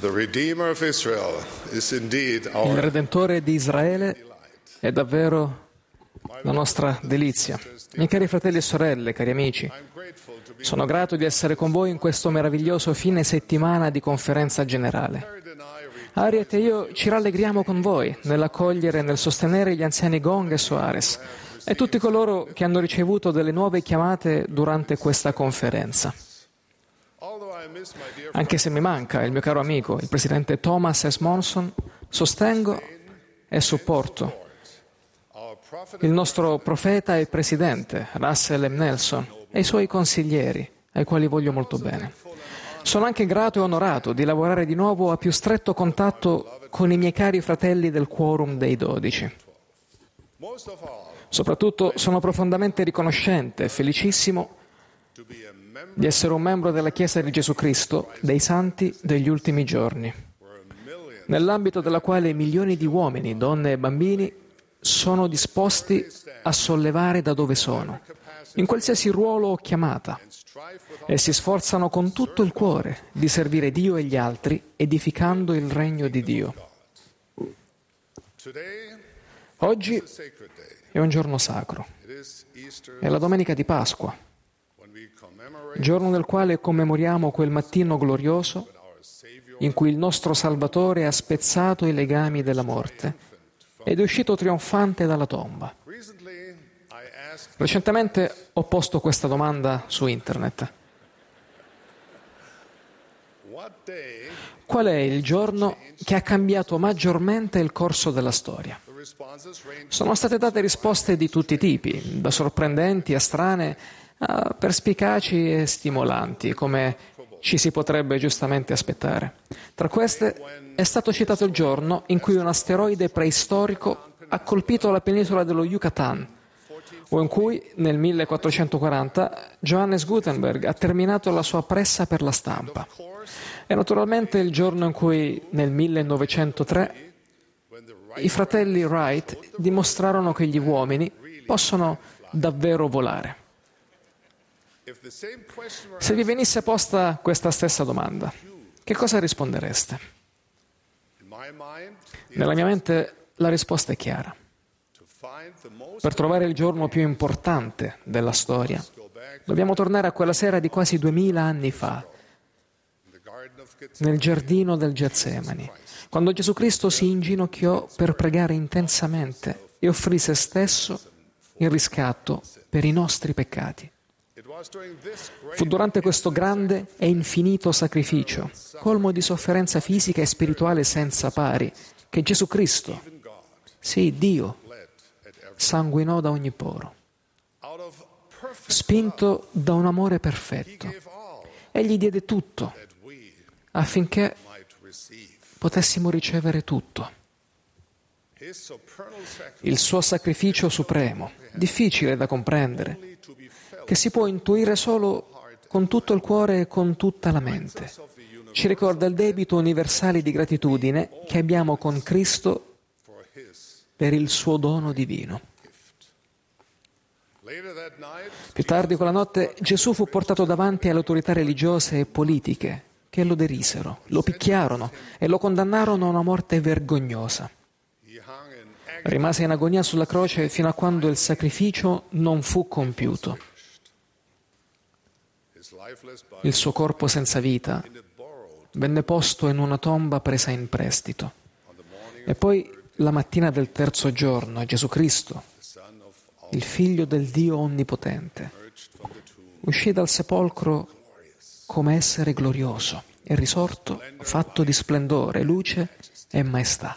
Il Redentore di Israele è davvero la nostra delizia. Miei cari fratelli e sorelle, cari amici, sono grato di essere con voi in questo meraviglioso fine settimana di conferenza generale. Harriet e io ci rallegriamo con voi nell'accogliere e nel sostenere gli anziani Gong e Soares e tutti coloro che hanno ricevuto delle nuove chiamate durante questa conferenza. Anche se mi manca il mio caro amico, il presidente Thomas S. Monson, sostengo e supporto il nostro profeta e presidente, Russell M. Nelson, e i suoi consiglieri, ai quali voglio molto bene. Sono anche grato e onorato di lavorare di nuovo a più stretto contatto con i miei cari fratelli del Quorum dei 12. Soprattutto sono profondamente riconoscente e felicissimo di essere un membro della Chiesa di Gesù Cristo dei Santi degli ultimi giorni, nell'ambito della quale milioni di uomini, donne e bambini sono disposti a sollevare da dove sono, in qualsiasi ruolo o chiamata, e si sforzano con tutto il cuore di servire Dio e gli altri, edificando il regno di Dio. Oggi è un giorno sacro, è la domenica di Pasqua, giorno nel quale commemoriamo quel mattino glorioso in cui il nostro Salvatore ha spezzato i legami della morte ed è uscito trionfante dalla tomba. Recentemente ho posto questa domanda su internet. Qual è il giorno che ha cambiato maggiormente il corso della storia? Sono state date risposte di tutti i tipi, da sorprendenti a strane a perspicaci e stimolanti, come ci si potrebbe giustamente aspettare. Tra queste è stato citato il giorno in cui un asteroide preistorico ha colpito la penisola dello Yucatan, o in cui, nel 1440, Johannes Gutenberg ha terminato la sua pressa per la stampa. E naturalmente il giorno in cui, nel 1903, i fratelli Wright dimostrarono che gli uomini possono davvero volare. Se vi venisse posta questa stessa domanda, che cosa rispondereste? Nella mia mente la risposta è chiara. Per trovare il giorno più importante della storia, dobbiamo tornare a quella sera di quasi 2000 anni fa, nel giardino del Getsemani, quando Gesù Cristo si inginocchiò per pregare intensamente e offrì se stesso in riscatto per i nostri peccati. Fu durante questo grande e infinito sacrificio, colmo di sofferenza fisica e spirituale senza pari, che Gesù Cristo, sì, Dio, sanguinò da ogni poro. Spinto da un amore perfetto, Egli diede tutto affinché potessimo ricevere tutto. Il suo sacrificio supremo, difficile da comprendere, che si può intuire solo con tutto il cuore e con tutta la mente, ci ricorda il debito universale di gratitudine che abbiamo con Cristo per il suo dono divino. Più tardi quella notte Gesù fu portato davanti alle autorità religiose e politiche che lo derisero, lo picchiarono e lo condannarono a una morte vergognosa. Rimase in agonia sulla croce fino a quando il sacrificio non fu compiuto. Il suo corpo senza vita venne posto in una tomba presa in prestito. E poi, la mattina del terzo giorno, Gesù Cristo, il Figlio del Dio Onnipotente, uscì dal sepolcro come essere glorioso e risorto, fatto di splendore, luce e maestà.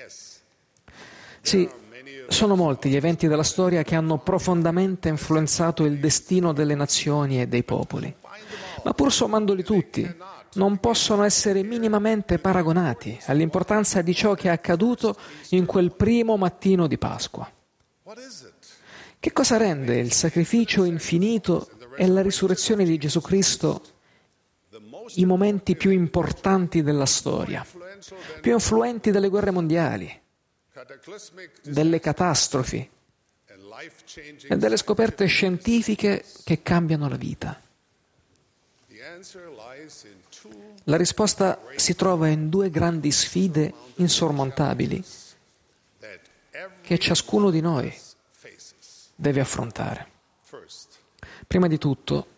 Sì, sono molti gli eventi della storia che hanno profondamente influenzato il destino delle nazioni e dei popoli, ma pur sommandoli tutti, non possono essere minimamente paragonati all'importanza di ciò che è accaduto in quel primo mattino di Pasqua. Che cosa rende il sacrificio infinito e la risurrezione di Gesù Cristo i momenti più importanti della storia, più influenti delle guerre mondiali, delle catastrofi e delle scoperte scientifiche che cambiano la vita? La risposta si trova in due grandi sfide insormontabili che ciascuno di noi deve affrontare. Prima di tutto,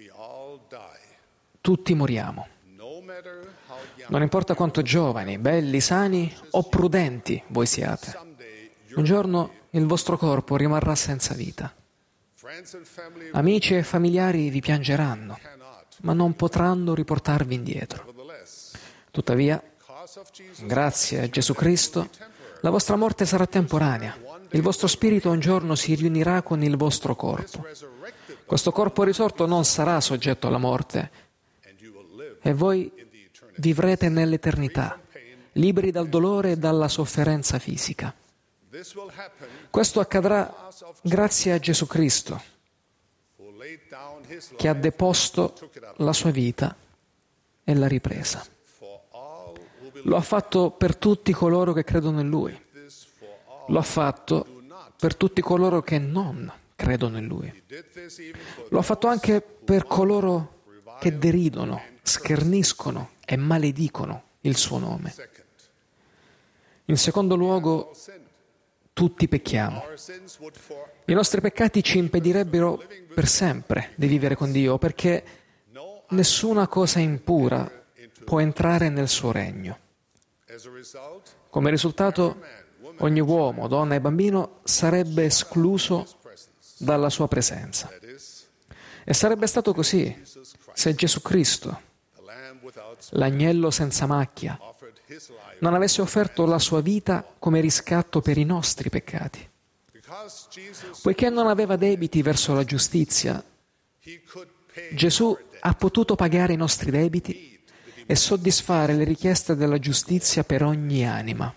tutti moriamo. Non importa quanto giovani, belli, sani o prudenti voi siate. Un giorno il vostro corpo rimarrà senza vita. Amici e familiari vi piangeranno, ma non potranno riportarvi indietro. Tuttavia, grazie a Gesù Cristo, la vostra morte sarà temporanea. Il vostro spirito un giorno si riunirà con il vostro corpo. Questo corpo risorto non sarà soggetto alla morte e voi vivrete nell'eternità, liberi dal dolore e dalla sofferenza fisica. Questo accadrà grazie a Gesù Cristo, che ha deposto la sua vita e l'ha ripresa. Lo ha fatto per tutti coloro che credono in Lui. Lo ha fatto per tutti coloro che non credono in Lui. Lo ha fatto anche per coloro che deridono, scherniscono e maledicono il suo nome. In secondo luogo, tutti pecchiamo. I nostri peccati ci impedirebbero per sempre di vivere con Dio, perché nessuna cosa impura può entrare nel suo regno. Come risultato, ogni uomo, donna e bambino sarebbe escluso dalla sua presenza. E sarebbe stato così se Gesù Cristo, l'agnello senza macchia, non avesse offerto la sua vita come riscatto per i nostri peccati. Poiché non aveva debiti verso la giustizia, Gesù ha potuto pagare i nostri debiti e soddisfare le richieste della giustizia per ogni anima.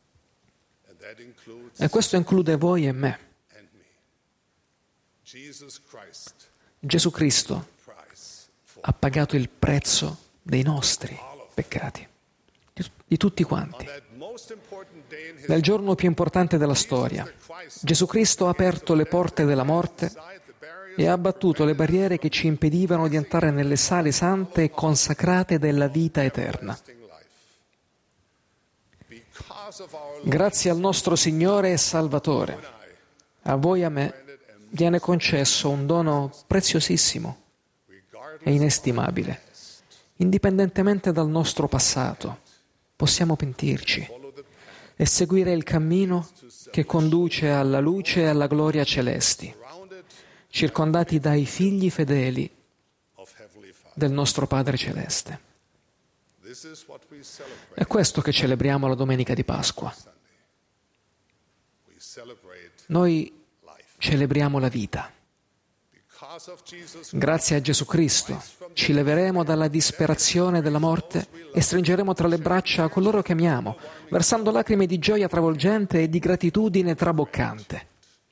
E questo include voi e me. Gesù Cristo ha pagato il prezzo dei nostri peccati, di tutti quanti. Nel giorno più importante della storia, Gesù Cristo ha aperto le porte della morte e ha abbattuto le barriere che ci impedivano di entrare nelle sale sante e consacrate della vita eterna. Grazie al nostro Signore e Salvatore, a voi e a me viene concesso un dono preziosissimo e inestimabile. Indipendentemente dal nostro passato, possiamo pentirci e seguire il cammino che conduce alla luce e alla gloria celesti, circondati dai figli fedeli del nostro Padre Celeste. È questo che celebriamo la domenica di Pasqua. Noi celebriamo la vita. Grazie a Gesù Cristo ci leveremo dalla disperazione della morte e stringeremo tra le braccia a coloro che amiamo, versando lacrime di gioia travolgente e di gratitudine traboccante.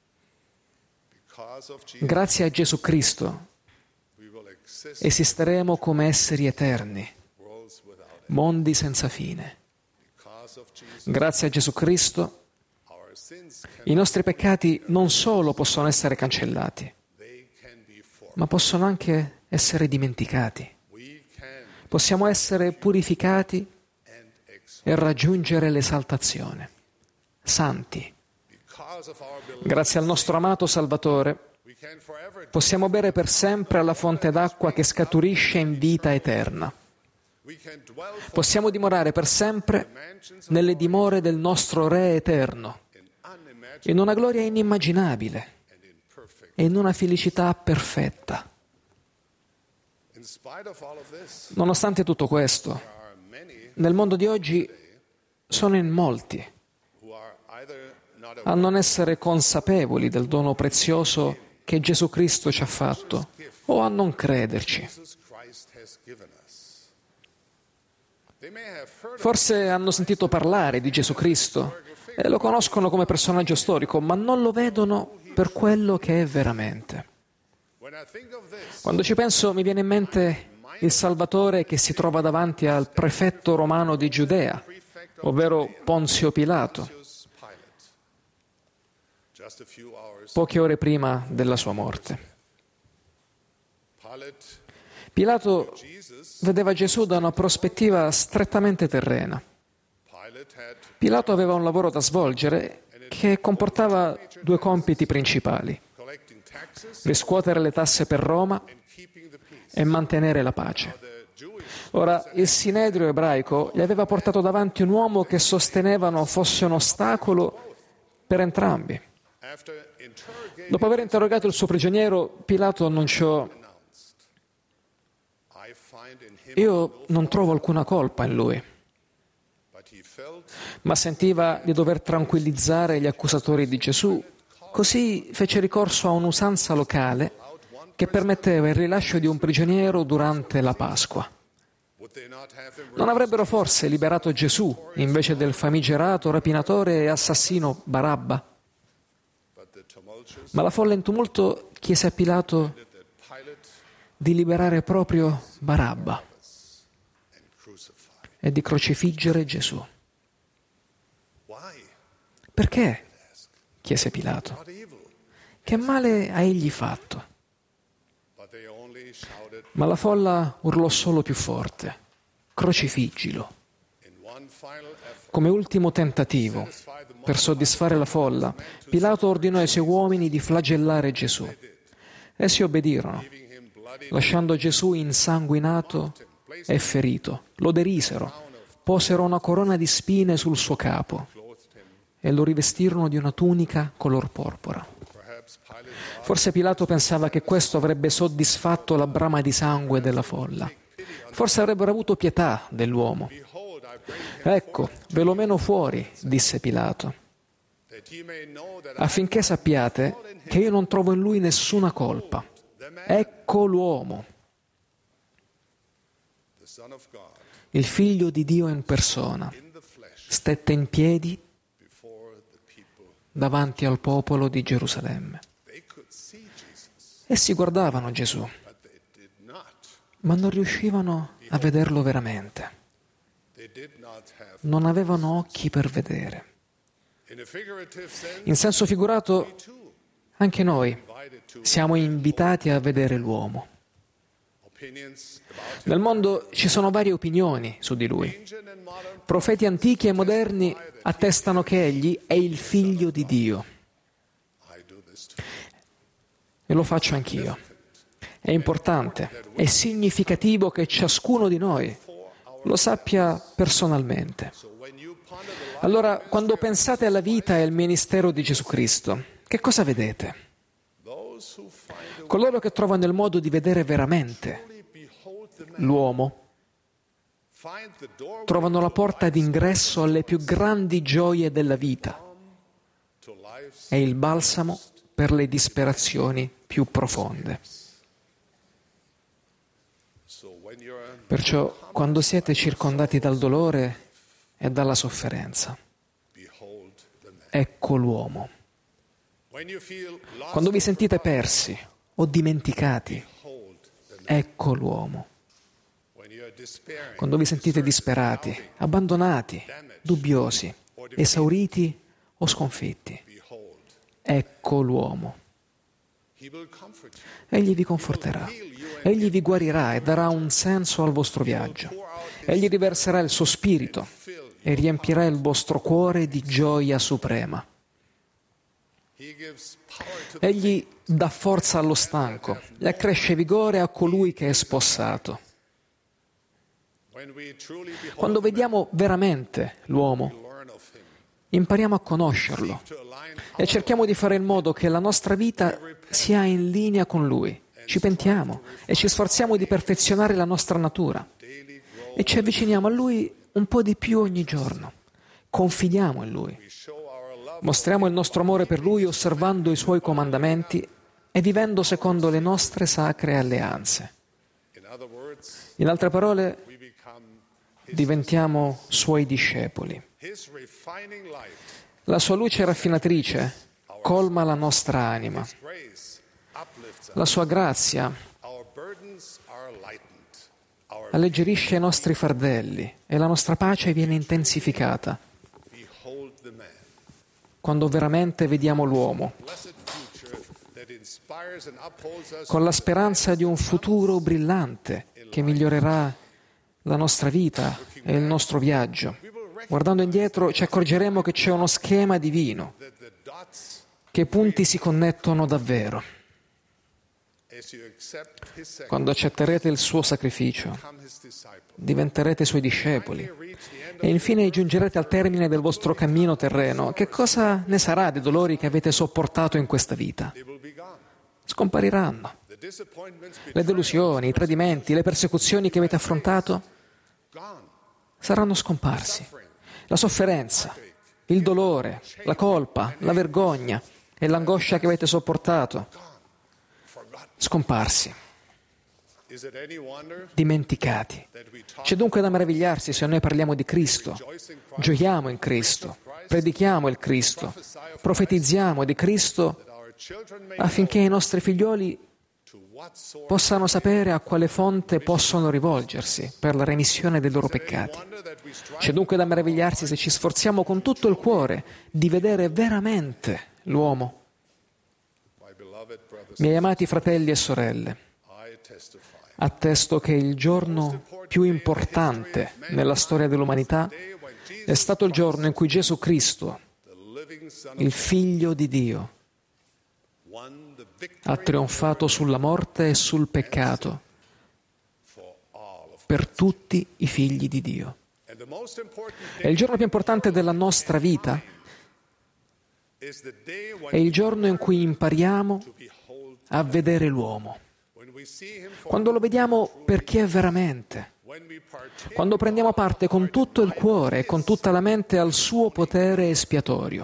Grazie a Gesù Cristo esisteremo come esseri eterni, mondi senza fine. Grazie a Gesù Cristo i nostri peccati non solo possono essere cancellati, ma possono anche essere dimenticati. Possiamo essere purificati e raggiungere l'esaltazione. Santi. Grazie al nostro amato Salvatore, possiamo bere per sempre alla fonte d'acqua che scaturisce in vita eterna. Possiamo dimorare per sempre nelle dimore del nostro Re eterno, in una gloria inimmaginabile e in una felicità perfetta. Nonostante tutto questo, nel mondo di oggi sono in molti a non essere consapevoli del dono prezioso che Gesù Cristo ci ha fatto o a non crederci. Forse hanno sentito parlare di Gesù Cristo e lo conoscono come personaggio storico, ma non lo vedono per quello che è veramente. Quando ci penso mi viene in mente il Salvatore che si trova davanti al prefetto romano di Giudea, ovvero Ponzio Pilato, poche ore prima della sua morte. Pilato vedeva Gesù da una prospettiva strettamente terrena. Pilato aveva un lavoro da svolgere che comportava due compiti principali: riscuotere le tasse per Roma e mantenere la pace. Ora, il Sinedrio ebraico gli aveva portato davanti un uomo che sostenevano fosse un ostacolo per entrambi. Dopo aver interrogato il suo prigioniero, Pilato annunciò: io non trovo alcuna colpa in lui. Ma sentiva di dover tranquillizzare gli accusatori di Gesù, così fece ricorso a un'usanza locale che permetteva il rilascio di un prigioniero durante la Pasqua. Non avrebbero forse liberato Gesù invece del famigerato rapinatore e assassino Barabba? Ma la folla in tumulto chiese a Pilato di liberare proprio Barabba e di crocifiggere Gesù. Perché? Chiese Pilato. Che male ha egli fatto? Ma la folla urlò solo più forte: crocifiggilo. Come ultimo tentativo, per soddisfare la folla, Pilato ordinò ai suoi uomini di flagellare Gesù. Essi obbedirono, lasciando Gesù insanguinato e ferito. Lo derisero, posero una corona di spine sul suo capo e lo rivestirono di una tunica color porpora. Forse Pilato pensava che questo avrebbe soddisfatto la brama di sangue della folla. Forse avrebbero avuto pietà dell'uomo. Ecco, ve lo meno fuori, disse Pilato, affinché sappiate che io non trovo in lui nessuna colpa. Ecco l'uomo, il Figlio di Dio in persona, stette in piedi davanti al popolo di Gerusalemme. Essi guardavano Gesù, ma non riuscivano a vederlo veramente. Non avevano occhi per vedere. In senso figurato, anche noi siamo invitati a vedere l'uomo. Nel mondo ci sono varie opinioni su di lui. Profeti antichi e moderni attestano che egli è il Figlio di Dio. E lo faccio anch'io. È importante, è significativo che ciascuno di noi lo sappia personalmente. Allora, quando pensate alla vita e al ministero di Gesù Cristo, che cosa vedete? Coloro che trovano il modo di vedere veramente l'uomo trovano la porta d'ingresso alle più grandi gioie della vita e il balsamo per le disperazioni più profonde. Perciò, quando siete circondati dal dolore e dalla sofferenza, ecco l'uomo. Quando vi sentite persi o dimenticati, ecco l'uomo. Quando vi sentite disperati, abbandonati, dubbiosi, esauriti o sconfitti, ecco l'uomo. Egli vi conforterà, egli vi guarirà e darà un senso al vostro viaggio. Egli riverserà il suo spirito e riempirà il vostro cuore di gioia suprema. Egli dà forza allo stanco e accresce vigore a colui che è spossato. Quando vediamo veramente l'uomo, impariamo a conoscerlo e cerchiamo di fare in modo che la nostra vita sia in linea con Lui. Ci pentiamo e ci sforziamo di perfezionare la nostra natura e ci avviciniamo a Lui un po' di più ogni giorno. Confidiamo in Lui. Mostriamo il nostro amore per Lui osservando i Suoi comandamenti e vivendo secondo le nostre sacre alleanze. In altre parole, diventiamo Suoi discepoli. La Sua luce raffinatrice colma la nostra anima. La Sua grazia alleggerisce i nostri fardelli e la nostra pace viene intensificata quando veramente vediamo l'uomo. con la speranza di un futuro brillante che migliorerà la nostra vita e il nostro viaggio. Guardando indietro ci accorgeremo che c'è uno schema divino, che i punti si connettono davvero. Quando accetterete il suo sacrificio, diventerete suoi discepoli e infine giungerete al termine del vostro cammino terreno. Che cosa ne sarà dei dolori che avete sopportato in questa vita? Scompariranno. Le delusioni, i tradimenti, le persecuzioni che avete affrontato saranno scomparsi. La sofferenza, il dolore, la colpa, la vergogna e l'angoscia che avete sopportato, scomparsi, dimenticati. C'è dunque da meravigliarsi se noi parliamo di Cristo, gioiamo in Cristo, predichiamo il Cristo, profetizziamo di Cristo affinché i nostri figlioli possano sapere a quale fonte possono rivolgersi per la remissione dei loro peccati. C'è dunque da meravigliarsi se ci sforziamo con tutto il cuore di vedere veramente l'uomo. Miei amati fratelli e sorelle, attesto che il giorno più importante nella storia dell'umanità è stato il giorno in cui Gesù Cristo, il Figlio di Dio, ha trionfato sulla morte e sul peccato per tutti i figli di Dio. E il giorno più importante della nostra vita è il giorno in cui impariamo a vedere l'uomo. Quando lo vediamo per chi è veramente, quando prendiamo parte con tutto il cuore e con tutta la mente al suo potere espiatorio,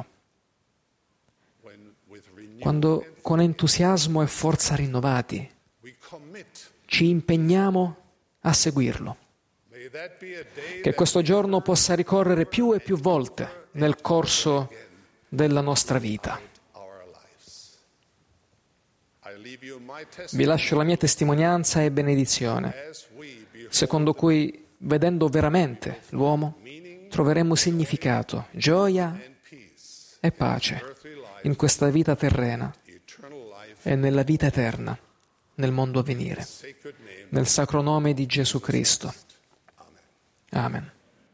quando con entusiasmo e forza rinnovati ci impegniamo a seguirlo. Che questo giorno possa ricorrere più e più volte nel corso della nostra vita. Vi lascio la mia testimonianza e benedizione, secondo cui, vedendo veramente l'uomo, troveremo significato, gioia e pace in questa vita terrena e nella vita eterna, nel mondo a venire. Nel sacro nome di Gesù Cristo. Amen.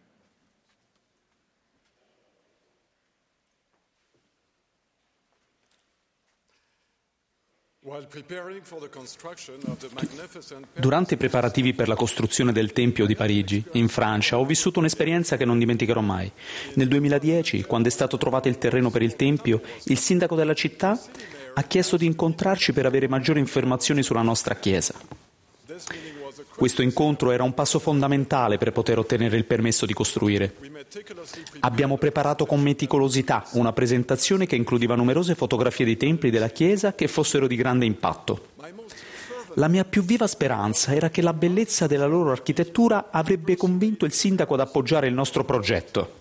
Durante i preparativi per la costruzione del Tempio di Parigi, in Francia, ho vissuto un'esperienza che non dimenticherò mai. Nel 2010, quando è stato trovato il terreno per il Tempio, il sindaco della città ha chiesto di incontrarci per avere maggiori informazioni sulla nostra chiesa. Questo incontro era un passo fondamentale per poter ottenere il permesso di costruire. Abbiamo preparato con meticolosità una presentazione che includeva numerose fotografie dei templi della chiesa che fossero di grande impatto. La mia più viva speranza era che la bellezza della loro architettura avrebbe convinto il sindaco ad appoggiare il nostro progetto.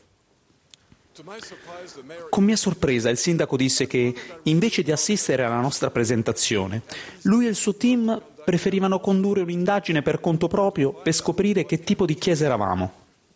Con mia sorpresa il sindaco disse che, invece di assistere alla nostra presentazione, lui e il suo team preferivano condurre un'indagine per conto proprio per scoprire che tipo di chiesa eravamo.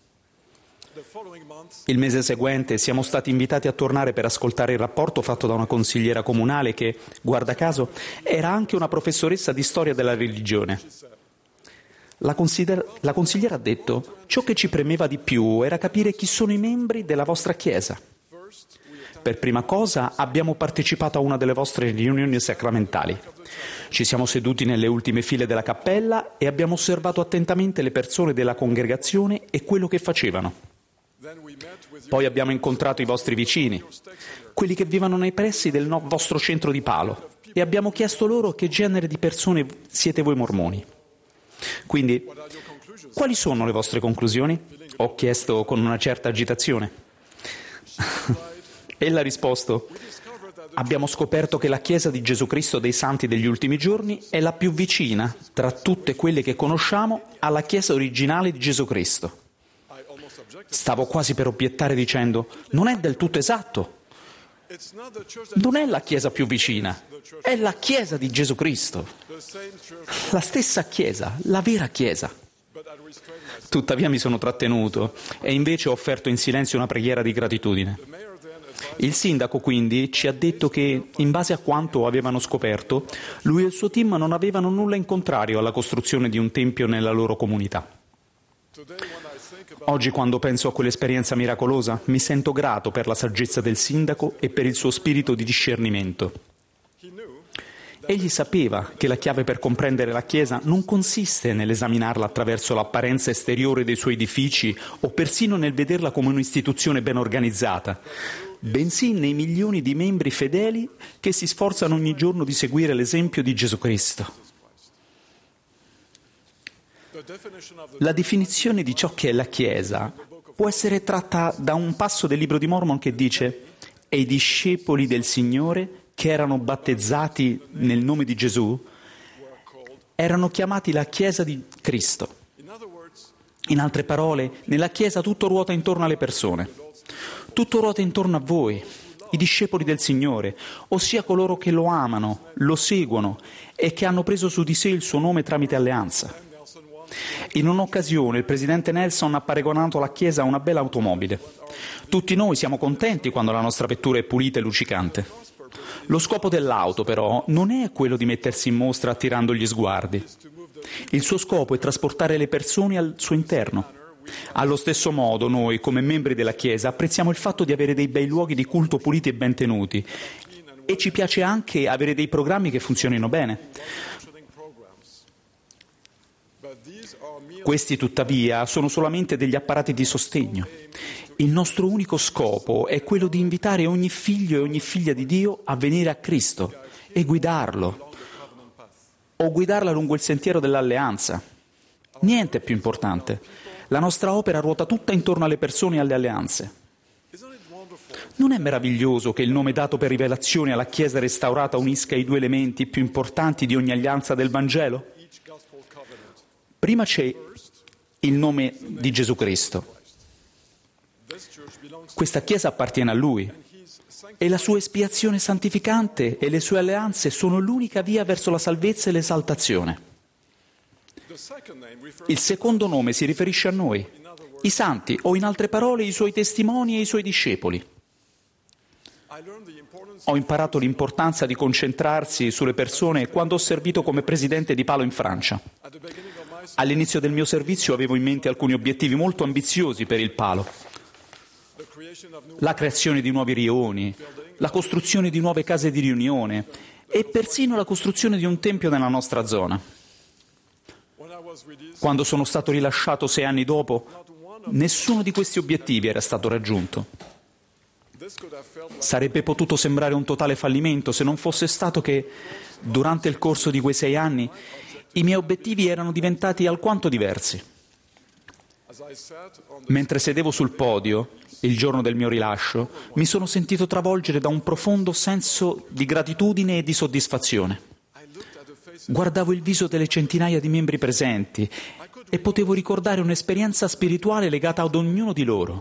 Il mese seguente siamo stati invitati a tornare per ascoltare il rapporto fatto da una consigliera comunale che, guarda caso, era anche una professoressa di storia della religione. La consigliera ha detto: ciò che ci premeva di più era capire chi sono i membri della vostra chiesa. Per prima cosa abbiamo partecipato a una delle vostre riunioni sacramentali. Ci siamo seduti nelle ultime file della cappella e abbiamo osservato attentamente le persone della congregazione e quello che facevano. Poi abbiamo incontrato i vostri vicini, quelli che vivono nei pressi del vostro centro di Palo, e abbiamo chiesto loro che genere di persone siete voi mormoni. Quindi, quali sono le vostre conclusioni? Ho chiesto con una certa agitazione. Ella ha risposto: abbiamo scoperto che la Chiesa di Gesù Cristo dei Santi degli Ultimi Giorni è la più vicina, tra tutte quelle che conosciamo, alla Chiesa originale di Gesù Cristo. Stavo quasi per obiettare dicendo: non è del tutto esatto. Non è la Chiesa più vicina, è la Chiesa di Gesù Cristo. La stessa Chiesa, la vera Chiesa. Tuttavia mi sono trattenuto e invece ho offerto in silenzio una preghiera di gratitudine. Il sindaco quindi ci ha detto che, in base a quanto avevano scoperto, lui e il suo team non avevano nulla in contrario alla costruzione di un tempio nella loro comunità. Oggi, quando penso a quell'esperienza miracolosa, mi sento grato per la saggezza del sindaco e per il suo spirito di discernimento. Egli sapeva che la chiave per comprendere la Chiesa non consiste nell'esaminarla attraverso l'apparenza esteriore dei suoi edifici o persino nel vederla come un'istituzione ben organizzata, bensì nei milioni di membri fedeli che si sforzano ogni giorno di seguire l'esempio di Gesù Cristo. La definizione di ciò che è la Chiesa può essere tratta da un passo del Libro di Mormon che dice: «E i discepoli del Signore che erano battezzati nel nome di Gesù erano chiamati la Chiesa di Cristo». In altre parole, nella Chiesa tutto ruota intorno alle persone, tutto ruota intorno a voi, i discepoli del Signore, ossia coloro che lo amano, lo seguono e che hanno preso su di sé il suo nome tramite alleanza. In un'occasione il presidente Nelson ha paragonato la Chiesa a una bella automobile. Tutti noi siamo contenti quando la nostra vettura è pulita e luccicante. Lo scopo dell'auto, però, non è quello di mettersi in mostra attirando gli sguardi. Il suo scopo è trasportare le persone al suo interno. Allo stesso modo, noi, come membri della Chiesa, apprezziamo il fatto di avere dei bei luoghi di culto puliti e ben tenuti. E ci piace anche avere dei programmi che funzionino bene. Questi, tuttavia, sono solamente degli apparati di sostegno. Il nostro unico scopo è quello di invitare ogni figlio e ogni figlia di Dio a venire a Cristo e guidarlo, o guidarla lungo il sentiero dell'alleanza. Niente è più importante. La nostra opera ruota tutta intorno alle persone e alle alleanze. Non è meraviglioso che il nome dato per rivelazione alla Chiesa restaurata unisca i due elementi più importanti di ogni alleanza del Vangelo? Prima c'è il nome di Gesù Cristo. Questa Chiesa appartiene a Lui e la sua espiazione santificante e le sue alleanze sono l'unica via verso la salvezza e l'esaltazione. Il secondo nome si riferisce a noi, i santi, o in altre parole i suoi testimoni e i suoi discepoli. Ho imparato l'importanza di concentrarsi sulle persone quando ho servito come presidente di Palo in Francia. All'inizio del mio servizio avevo in mente alcuni obiettivi molto ambiziosi per il Palo. La creazione di nuovi rioni, la costruzione di nuove case di riunione e persino la costruzione di un tempio nella nostra zona. Quando sono stato rilasciato 6 anni dopo, nessuno di questi obiettivi era stato raggiunto. Sarebbe potuto sembrare un totale fallimento se non fosse stato che, durante il corso di quei 6 anni, i miei obiettivi erano diventati alquanto diversi. Mentre sedevo sul podio, il giorno del mio rilascio, mi sono sentito travolgere da un profondo senso di gratitudine e di soddisfazione. Guardavo il viso delle centinaia di membri presenti e potevo ricordare un'esperienza spirituale legata ad ognuno di loro.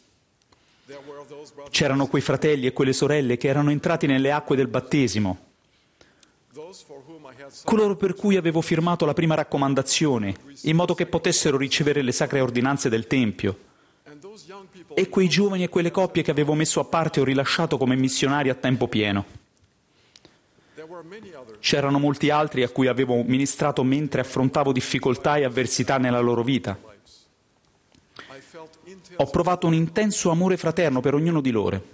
C'erano quei fratelli e quelle sorelle che erano entrati nelle acque del battesimo, coloro per cui avevo firmato la prima raccomandazione, in modo che potessero ricevere le sacre ordinanze del Tempio, e quei giovani e quelle coppie che avevo messo a parte o rilasciato come missionari a tempo pieno. C'erano molti altri a cui avevo ministrato mentre affrontavo difficoltà e avversità nella loro vita. Ho provato un intenso amore fraterno per ognuno di loro.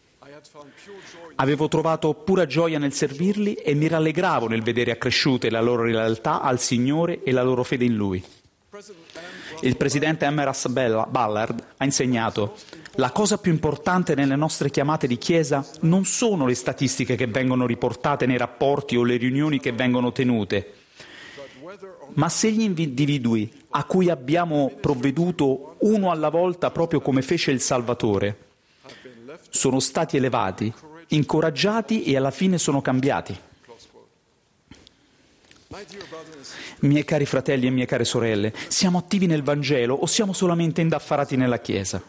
Avevo trovato pura gioia nel servirli e mi rallegravo nel vedere accresciute la loro lealtà al Signore e la loro fede in Lui. Il presidente Emerson Ballard ha insegnato: la cosa più importante nelle nostre chiamate di Chiesa non sono le statistiche che vengono riportate nei rapporti o le riunioni che vengono tenute, ma se gli individui a cui abbiamo provveduto uno alla volta, proprio come fece il Salvatore, sono stati elevati, incoraggiati e alla fine sono cambiati. Miei cari fratelli e mie care sorelle, siamo attivi nel Vangelo o siamo solamente indaffarati nella Chiesa?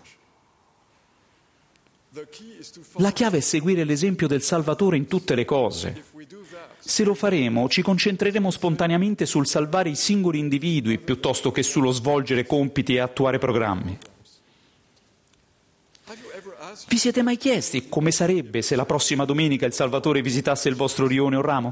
La chiave è seguire l'esempio del Salvatore in tutte le cose. Se lo faremo, ci concentreremo spontaneamente sul salvare i singoli individui piuttosto che sullo svolgere compiti e attuare programmi. Vi siete mai chiesti come sarebbe se la prossima domenica il Salvatore visitasse il vostro rione o ramo?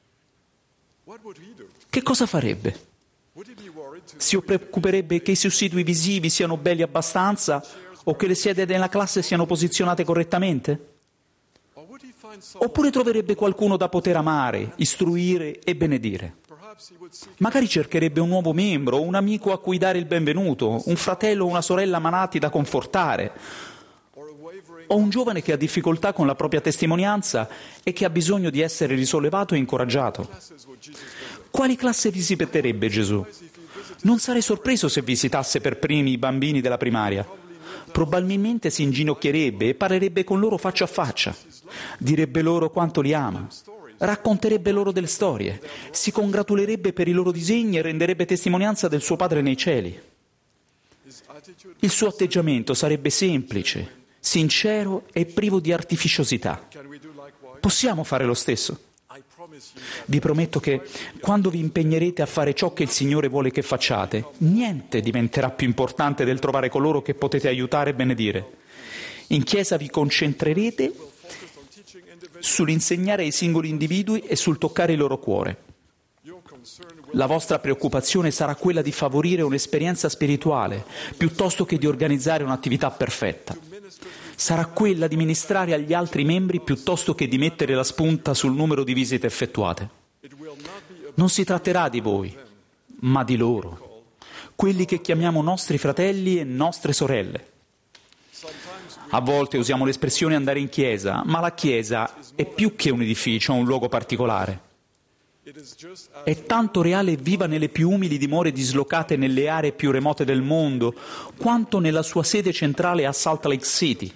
Che cosa farebbe? Si preoccuperebbe che i sostitui visivi siano belli abbastanza o che le sedie della classe siano posizionate correttamente? Oppure troverebbe qualcuno da poter amare, istruire e benedire? Magari cercherebbe un nuovo membro, un amico a cui dare il benvenuto, un fratello o una sorella amanati da confortare, o un giovane che ha difficoltà con la propria testimonianza e che ha bisogno di essere risollevato e incoraggiato. Quali classe visiterebbe Gesù? Non sarei sorpreso se visitasse per primi i bambini della primaria. Probabilmente si inginocchierebbe e parlerebbe con loro faccia a faccia. Direbbe loro quanto li ama. Racconterebbe loro delle storie. Si congratulerebbe per i loro disegni e renderebbe testimonianza del suo Padre nei cieli. Il suo atteggiamento sarebbe semplice, sincero e privo di artificiosità. Possiamo fare lo stesso? Vi prometto che quando vi impegnerete a fare ciò che il Signore vuole che facciate, niente diventerà più importante del trovare coloro che potete aiutare e benedire. In chiesa vi concentrerete sull'insegnare ai singoli individui e sul toccare il loro cuore. La vostra preoccupazione sarà quella di favorire un'esperienza spirituale piuttosto che di organizzare un'attività perfetta. Sarà quella di ministrare agli altri membri piuttosto che di mettere la spunta sul numero di visite effettuate. Non si tratterà di voi, ma di loro, quelli che chiamiamo nostri fratelli e nostre sorelle. A volte usiamo l'espressione andare in chiesa, ma la chiesa è più che un edificio o un luogo particolare. È tanto reale e viva nelle più umili dimore dislocate nelle aree più remote del mondo, quanto nella sua sede centrale a Salt Lake City.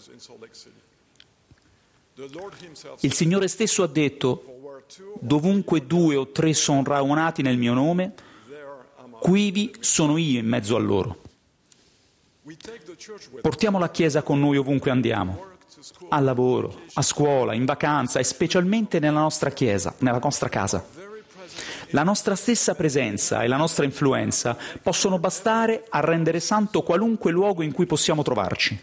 Il Signore stesso ha detto: dovunque 2 o 3 sono raunati nel mio nome, quivi sono io in mezzo a loro. Portiamo la Chiesa con noi ovunque andiamo, al lavoro, a scuola, in vacanza e specialmente nella nostra Chiesa, nella nostra casa. La nostra stessa presenza e la nostra influenza possono bastare a rendere santo qualunque luogo in cui possiamo trovarci.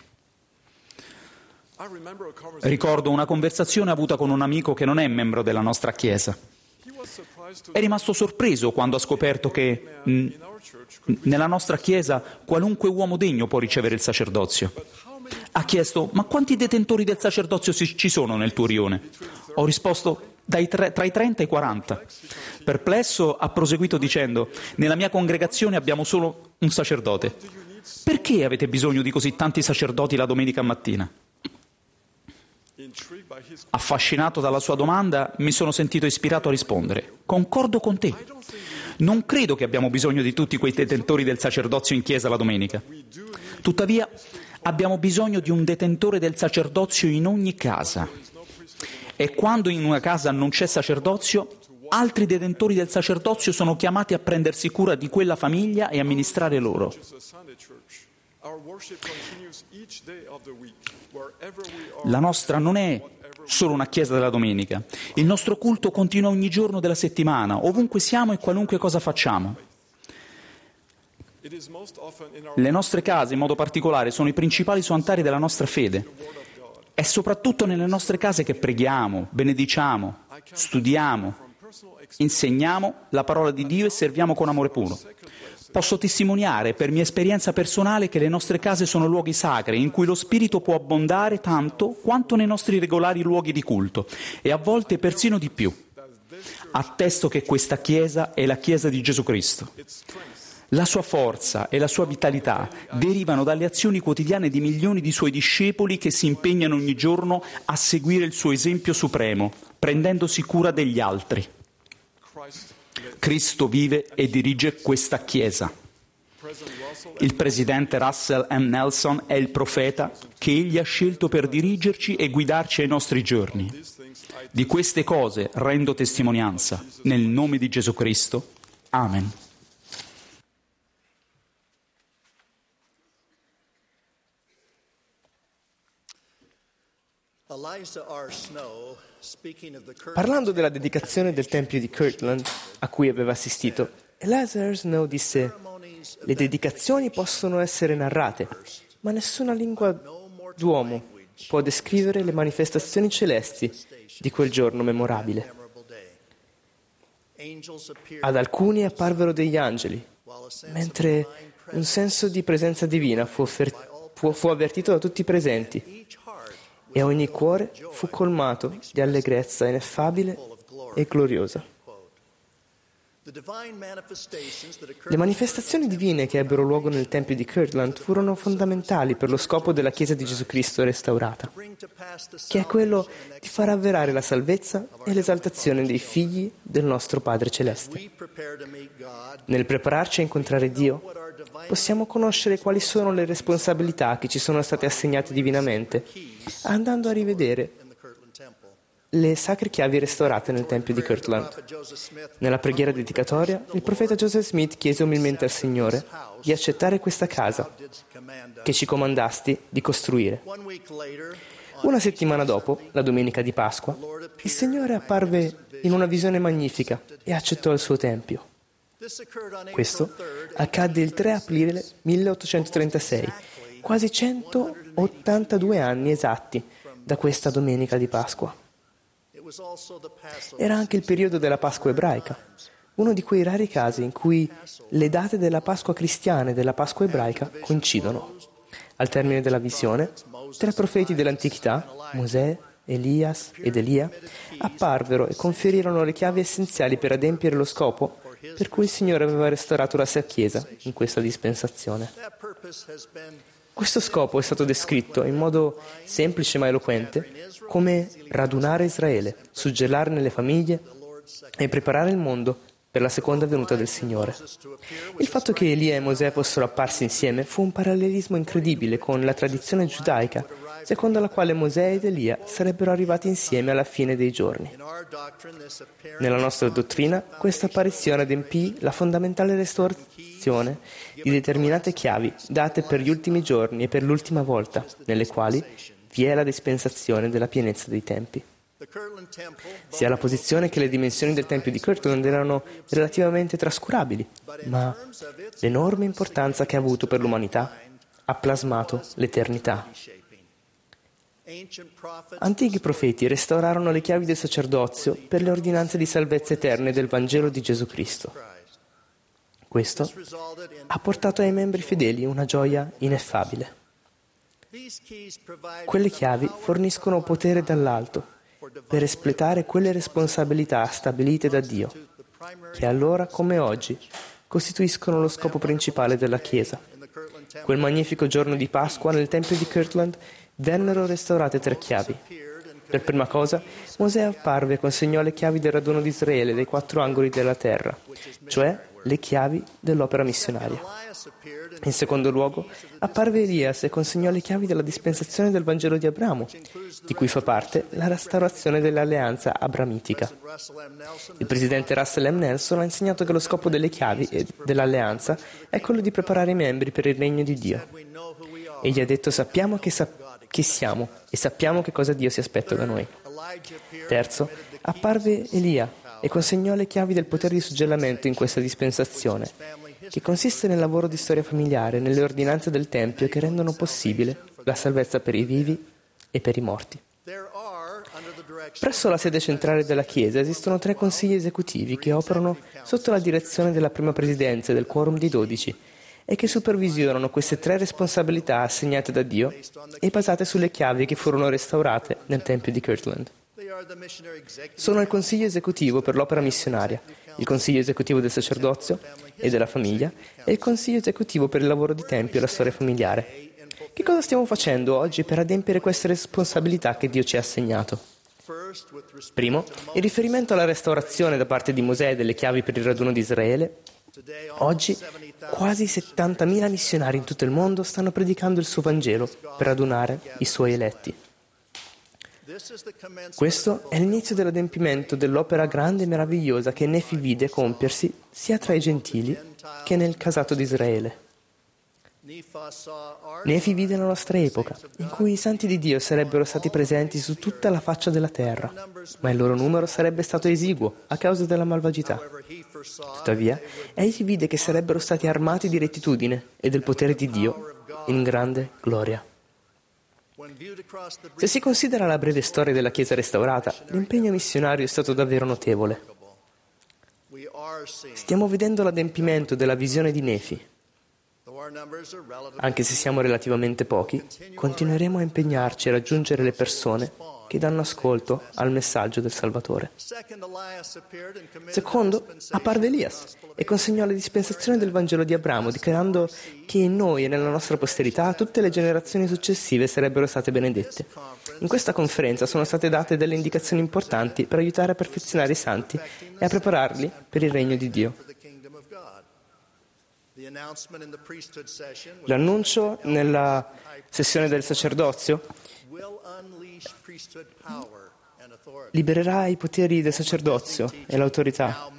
Ricordo una conversazione avuta con un amico che non è membro della nostra Chiesa. È rimasto sorpreso quando ha scoperto che nella nostra Chiesa qualunque uomo degno può ricevere il sacerdozio. Ha chiesto: ma quanti detentori del sacerdozio ci sono nel tuo rione? Ho risposto: tra i 30 e i 40. Perplesso ha proseguito dicendo: nella mia congregazione abbiamo solo un sacerdote. Perché avete bisogno di così tanti sacerdoti la domenica mattina? Affascinato dalla sua domanda, mi sono sentito ispirato a rispondere: concordo con te. Non credo che abbiamo bisogno di tutti quei detentori del sacerdozio in chiesa la domenica. Tuttavia, abbiamo bisogno di un detentore del sacerdozio in ogni casa. E quando in una casa non c'è sacerdozio, altri detentori del sacerdozio sono chiamati a prendersi cura di quella famiglia e a ministrare loro. La nostra non è solo una chiesa della domenica. Il nostro culto continua ogni giorno della settimana, ovunque siamo e qualunque cosa facciamo. Le nostre case, in modo particolare, sono i principali suantari della nostra fede. È soprattutto nelle nostre case che preghiamo, benediciamo, studiamo, insegniamo la parola di Dio e serviamo con amore puro. Posso testimoniare per mia esperienza personale che le nostre case sono luoghi sacri in cui lo Spirito può abbondare tanto quanto nei nostri regolari luoghi di culto e a volte persino di più. Attesto che questa Chiesa è la Chiesa di Gesù Cristo. La sua forza e la sua vitalità derivano dalle azioni quotidiane di milioni di suoi discepoli che si impegnano ogni giorno a seguire il suo esempio supremo, prendendosi cura degli altri. Cristo vive e dirige questa Chiesa. Il presidente Russell M. Nelson è il profeta che egli ha scelto per dirigerci e guidarci ai nostri giorni. Di queste cose rendo testimonianza nel nome di Gesù Cristo. Amen. Parlando della dedicazione del Tempio di Kirtland, a cui aveva assistito, Eliza Snow disse: le dedicazioni possono essere narrate, ma nessuna lingua d'uomo può descrivere le manifestazioni celesti di quel giorno memorabile. Ad alcuni apparvero degli angeli, mentre un senso di presenza divina fu avvertito da tutti i presenti e ogni cuore fu colmato di allegrezza ineffabile e gloriosa. Le manifestazioni divine che ebbero luogo nel Tempio di Kirtland furono fondamentali per lo scopo della Chiesa di Gesù Cristo restaurata, che è quello di far avverare la salvezza e l'esaltazione dei figli del nostro Padre Celeste. Nel prepararci a incontrare Dio, possiamo conoscere quali sono le responsabilità che ci sono state assegnate divinamente, andando a rivedere le sacre chiavi restaurate nel Tempio di Kirtland. Nella preghiera dedicatoria, il profeta Joseph Smith chiese umilmente al Signore di accettare questa casa che ci comandasti di costruire. Una settimana dopo, la domenica di Pasqua, il Signore apparve in una visione magnifica e accettò il suo Tempio. Questo accadde il 3 aprile 1836, quasi 182 anni esatti da questa domenica di Pasqua. Era anche il periodo della Pasqua ebraica, uno di quei rari casi in cui le date della Pasqua cristiana e della Pasqua ebraica coincidono. Al termine della visione, 3 profeti dell'antichità, Mosè, Elias ed Elia, apparvero e conferirono le chiavi essenziali per adempiere lo scopo per cui il Signore aveva restaurato la sua Chiesa in questa dispensazione. Questo scopo è stato descritto in modo semplice ma eloquente come radunare Israele, suggellarne le famiglie e preparare il mondo per la seconda venuta del Signore. Il fatto che Elia e Mosè fossero apparsi insieme fu un parallelismo incredibile con la tradizione giudaica, secondo la quale Mosè ed Elia sarebbero arrivati insieme alla fine dei giorni. Nella nostra dottrina, questa apparizione adempì la fondamentale restaurazione di determinate chiavi date per gli ultimi giorni e per l'ultima volta, nelle quali vi è la dispensazione della pienezza dei tempi. Sia la posizione che le dimensioni del Tempio di Kirtland erano relativamente trascurabili, ma l'enorme importanza che ha avuto per l'umanità ha plasmato l'eternità. Antichi profeti restaurarono le chiavi del sacerdozio per le ordinanze di salvezza eterne del Vangelo di Gesù Cristo. Questo ha portato ai membri fedeli una gioia ineffabile. Quelle chiavi forniscono potere dall'alto per espletare quelle responsabilità stabilite da Dio, che allora, come oggi, costituiscono lo scopo principale della Chiesa. Quel magnifico giorno di Pasqua nel Tempio di Kirtland vennero restaurate 3 chiavi. Per prima cosa, Mosè apparve e consegnò le chiavi del raduno di Israele dai 4 angoli della terra, cioè le chiavi dell'opera missionaria. In secondo luogo, apparve Elias e consegnò le chiavi della dispensazione del Vangelo di Abramo, di cui fa parte la restaurazione dell'alleanza abramitica. Il presidente Russell M. Nelson ha insegnato che lo scopo delle chiavi e dell'alleanza è quello di preparare i membri per il regno di Dio. Egli ha detto: sappiamo che siamo e sappiamo che cosa Dio si aspetta da noi. Terzo, apparve Elia e consegnò le chiavi del potere di suggellamento in questa dispensazione, che consiste nel lavoro di storia familiare, nelle ordinanze del Tempio che rendono possibile la salvezza per i vivi e per i morti. Presso la sede centrale della Chiesa esistono 3 consigli esecutivi che operano sotto la direzione della prima presidenza e del quorum di 12 e che supervisionano queste 3 responsabilità assegnate da Dio e basate sulle chiavi che furono restaurate nel Tempio di Kirtland. Sono il Consiglio esecutivo per l'opera missionaria, il Consiglio esecutivo del sacerdozio e della famiglia e il Consiglio esecutivo per il lavoro di Tempio e la storia familiare. Che cosa stiamo facendo oggi per adempiere queste responsabilità che Dio ci ha assegnato? Primo, in riferimento alla restaurazione da parte di Mosè delle chiavi per il raduno di Israele, oggi quasi 70.000 missionari in tutto il mondo stanno predicando il suo Vangelo per radunare i suoi eletti. Questo è l'inizio dell'adempimento dell'opera grande e meravigliosa che Nefi vide compiersi sia tra i gentili che nel casato di Israele. Nefi vide la nostra epoca, in cui i santi di Dio sarebbero stati presenti su tutta la faccia della terra, ma il loro numero sarebbe stato esiguo a causa della malvagità. Tuttavia, egli vide che sarebbero stati armati di rettitudine e del potere di Dio in grande gloria. Se si considera la breve storia della Chiesa restaurata, l'impegno missionario è stato davvero notevole. Stiamo vedendo l'adempimento della visione di Nefi. Anche se siamo relativamente pochi, continueremo a impegnarci a raggiungere le persone che danno ascolto al messaggio del Salvatore. Secondo, apparve Elias e consegnò la dispensazione del Vangelo di Abramo, dichiarando che in noi e nella nostra posterità tutte le generazioni successive sarebbero state benedette. In questa conferenza sono state date delle indicazioni importanti per aiutare a perfezionare i santi e a prepararli per il regno di Dio. L'annuncio nella sessione del sacerdozio libererà i poteri del sacerdozio e l'autorità.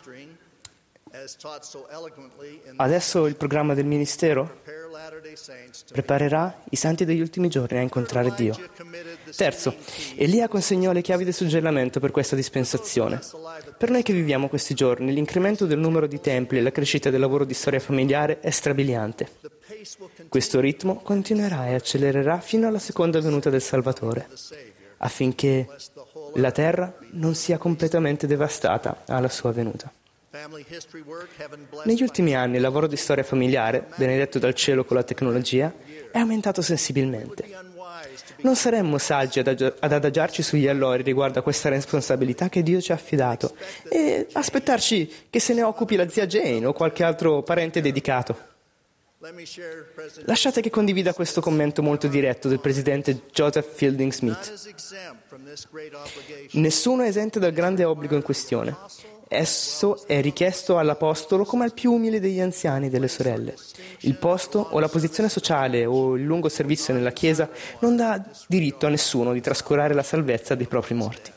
Adesso il programma del ministero preparerà i santi degli ultimi giorni a incontrare Dio. Terzo, Elia consegnò le chiavi del suggellamento per questa dispensazione. Per noi che viviamo questi giorni, l'incremento del numero di templi e la crescita del lavoro di storia familiare è strabiliante. Questo ritmo continuerà e accelererà fino alla seconda venuta del Salvatore, affinché la terra non sia completamente devastata alla sua venuta. Negli ultimi anni il lavoro di storia familiare, benedetto dal cielo con la tecnologia, è aumentato sensibilmente. Non saremmo saggi ad adagiarci sugli allori riguardo a questa responsabilità che Dio ci ha affidato e aspettarci che se ne occupi la zia Jane o qualche altro parente dedicato. Lasciate che condivida questo commento molto diretto del presidente Joseph Fielding Smith. Nessuno è esente dal grande obbligo in questione. Esso è richiesto all'apostolo come al più umile degli anziani e delle sorelle. Il posto o la posizione sociale o il lungo servizio nella Chiesa non dà diritto a nessuno di trascurare la salvezza dei propri morti.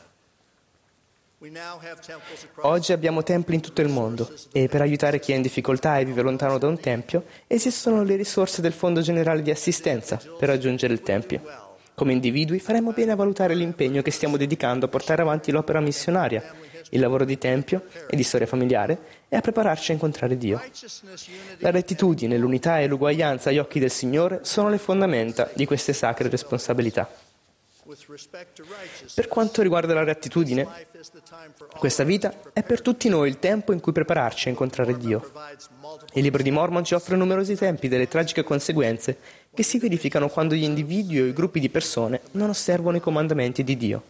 Oggi abbiamo templi in tutto il mondo e per aiutare chi è in difficoltà e vive lontano da un tempio esistono le risorse del Fondo Generale di Assistenza per raggiungere il tempio. Come individui faremmo bene a valutare l'impegno che stiamo dedicando a portare avanti l'opera missionaria, il lavoro di tempio e di storia familiare e a prepararci a incontrare Dio. La rettitudine, l'unità e l'uguaglianza agli occhi del Signore sono le fondamenta di queste sacre responsabilità. Per quanto riguarda la rettitudine, questa vita è per tutti noi il tempo in cui prepararci a incontrare Dio. Il libro di Mormon ci offre numerosi esempi delle tragiche conseguenze che si verificano quando gli individui o i gruppi di persone non osservano i comandamenti di Dio.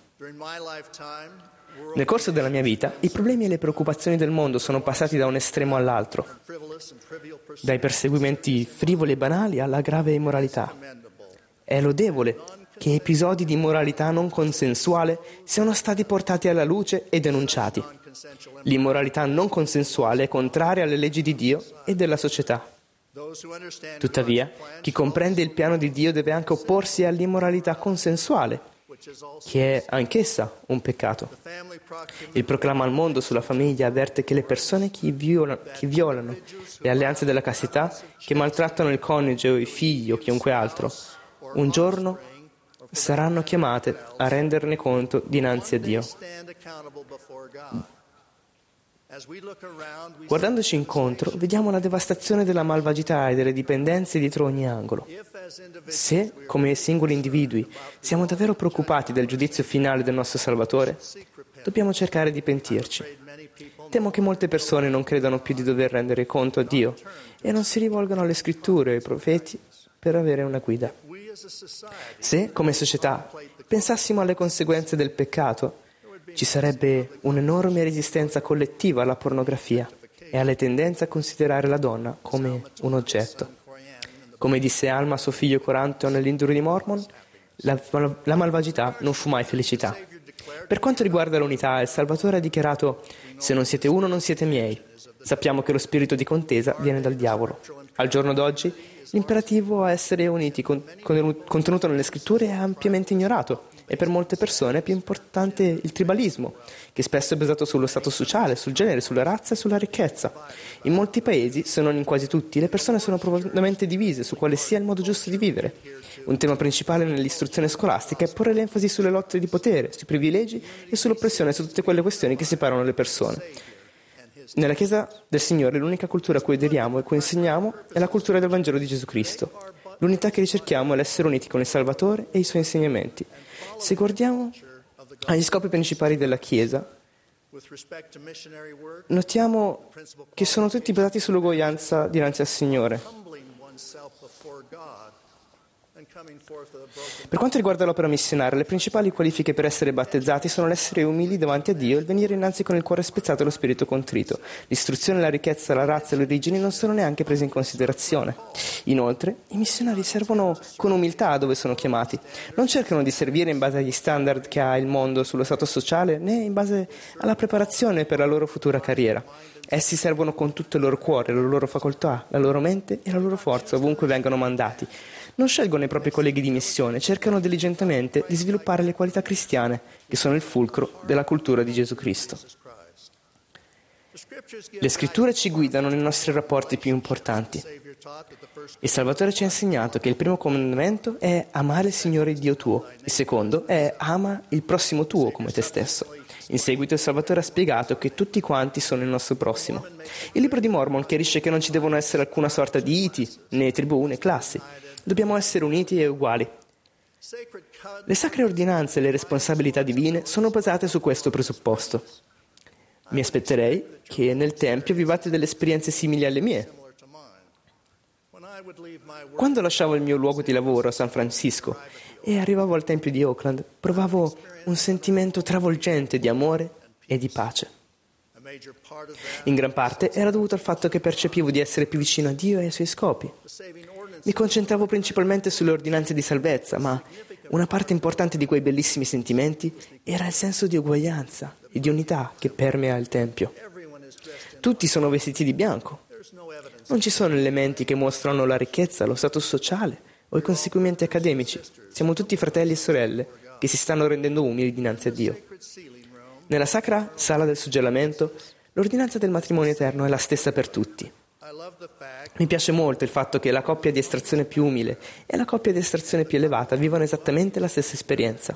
Nel corso della mia vita, i problemi e le preoccupazioni del mondo sono passati da un estremo all'altro, dai perseguimenti frivoli e banali alla grave immoralità. È lodevole che episodi di immoralità non consensuale siano stati portati alla luce e denunciati. L'immoralità non consensuale è contraria alle leggi di Dio e della società. Tuttavia, chi comprende il piano di Dio deve anche opporsi all'immoralità consensuale, che è anch'essa un peccato. Il proclama al mondo sulla famiglia avverte che le persone che violano le alleanze della castità, che maltrattano il coniuge o i figli o chiunque altro, un giorno saranno chiamate a renderne conto dinanzi a Dio. Guardandoci incontro, vediamo la devastazione della malvagità e delle dipendenze dietro ogni angolo. Se, come singoli individui, siamo davvero preoccupati del giudizio finale del nostro Salvatore, dobbiamo cercare di pentirci. Temo che molte persone non credano più di dover rendere conto a Dio e non si rivolgano alle scritture e ai profeti per avere una guida. Se, come società, pensassimo alle conseguenze del peccato, ci sarebbe un'enorme resistenza collettiva alla pornografia e alle tendenze a considerare la donna come un oggetto. Come disse Alma a suo figlio Coranto nell'Induro di Mormon, la malvagità non fu mai felicità. Per quanto riguarda l'unità, il Salvatore ha dichiarato: «Se non siete uno, non siete miei». Sappiamo che lo spirito di contesa viene dal diavolo. Al giorno d'oggi, l'imperativo a essere uniti contenuto nelle scritture è ampiamente ignorato. E per molte persone è più importante il tribalismo, che spesso è basato sullo stato sociale, sul genere, sulla razza e sulla ricchezza. In molti paesi, se non in quasi tutti, le persone sono profondamente divise su quale sia il modo giusto di vivere. Un tema principale nell'istruzione scolastica è porre l'enfasi sulle lotte di potere, sui privilegi e sull'oppressione su tutte quelle questioni che separano le persone. Nella Chiesa del Signore l'unica cultura a cui aderiamo e cui insegniamo è la cultura del Vangelo di Gesù Cristo. L'unità che ricerchiamo è l'essere uniti con il Salvatore e i suoi insegnamenti. Se guardiamo agli scopi principali della Chiesa, notiamo che sono tutti basati sull'uguaglianza dinanzi al Signore. Per quanto riguarda l'opera missionaria, le principali qualifiche per essere battezzati sono l'essere umili davanti a Dio e il venire innanzi con il cuore spezzato e lo spirito contrito. L'istruzione, la ricchezza, la razza e le origini non sono neanche prese in considerazione. Inoltre, i missionari servono con umiltà dove sono chiamati. Non cercano di servire in base agli standard che ha il mondo sullo stato sociale, né in base alla preparazione per la loro futura carriera. Essi servono con tutto il loro cuore, la loro facoltà, la loro mente e la loro forza ovunque vengano mandati. Non scelgono i propri colleghi di missione, cercano diligentemente di sviluppare le qualità cristiane, che sono il fulcro della cultura di Gesù Cristo. Le scritture ci guidano nei nostri rapporti più importanti. Il Salvatore ci ha insegnato che il primo comandamento è amare il Signore Dio tuo, il secondo è ama il prossimo tuo come te stesso. In seguito il Salvatore ha spiegato che tutti quanti sono il nostro prossimo. Il libro di Mormon chiarisce che non ci devono essere alcuna sorta di iti, né tribù, né classi. Dobbiamo essere uniti e uguali. Le sacre ordinanze e le responsabilità divine sono basate su questo presupposto. Mi aspetterei che nel Tempio vivate delle esperienze simili alle mie. Quando lasciavo il mio luogo di lavoro a San Francisco e arrivavo al Tempio di Oakland, provavo un sentimento travolgente di amore e di pace. In gran parte era dovuto al fatto che percepivo di essere più vicino a Dio e ai suoi scopi. Mi concentravo principalmente sulle ordinanze di salvezza, ma una parte importante di quei bellissimi sentimenti era il senso di uguaglianza e di unità che permea il Tempio. Tutti sono vestiti di bianco. Non ci sono elementi che mostrano la ricchezza, lo status sociale o i conseguimenti accademici. Siamo tutti fratelli e sorelle che si stanno rendendo umili dinanzi a Dio. Nella sacra sala del suggellamento, l'ordinanza del matrimonio eterno è la stessa per tutti. Mi piace molto il fatto che la coppia di estrazione più umile e la coppia di estrazione più elevata vivono esattamente la stessa esperienza.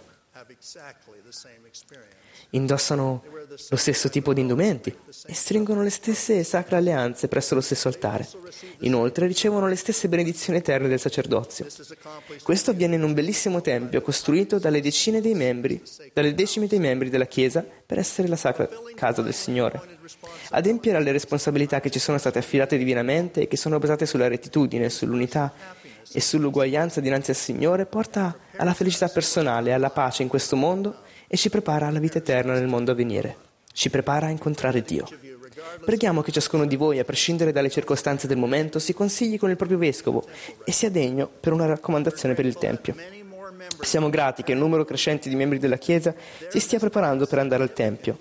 Indossano lo stesso tipo di indumenti e stringono le stesse sacre alleanze presso lo stesso altare. Inoltre ricevono le stesse benedizioni eterne del sacerdozio. Questo avviene in un bellissimo tempio costruito dalle decime dei membri della Chiesa per essere la sacra casa del Signore. Adempiere alle responsabilità che ci sono state affidate divinamente e che sono basate sulla rettitudine, sull'unità e sull'uguaglianza dinanzi al Signore porta alla felicità personale e alla pace in questo mondo e ci prepara alla vita eterna nel mondo a venire. Ci prepara a incontrare Dio. Preghiamo che ciascuno di voi, a prescindere dalle circostanze del momento, si consigli con il proprio vescovo e sia degno per una raccomandazione per il Tempio. Siamo grati che il numero crescente di membri della Chiesa si stia preparando per andare al Tempio.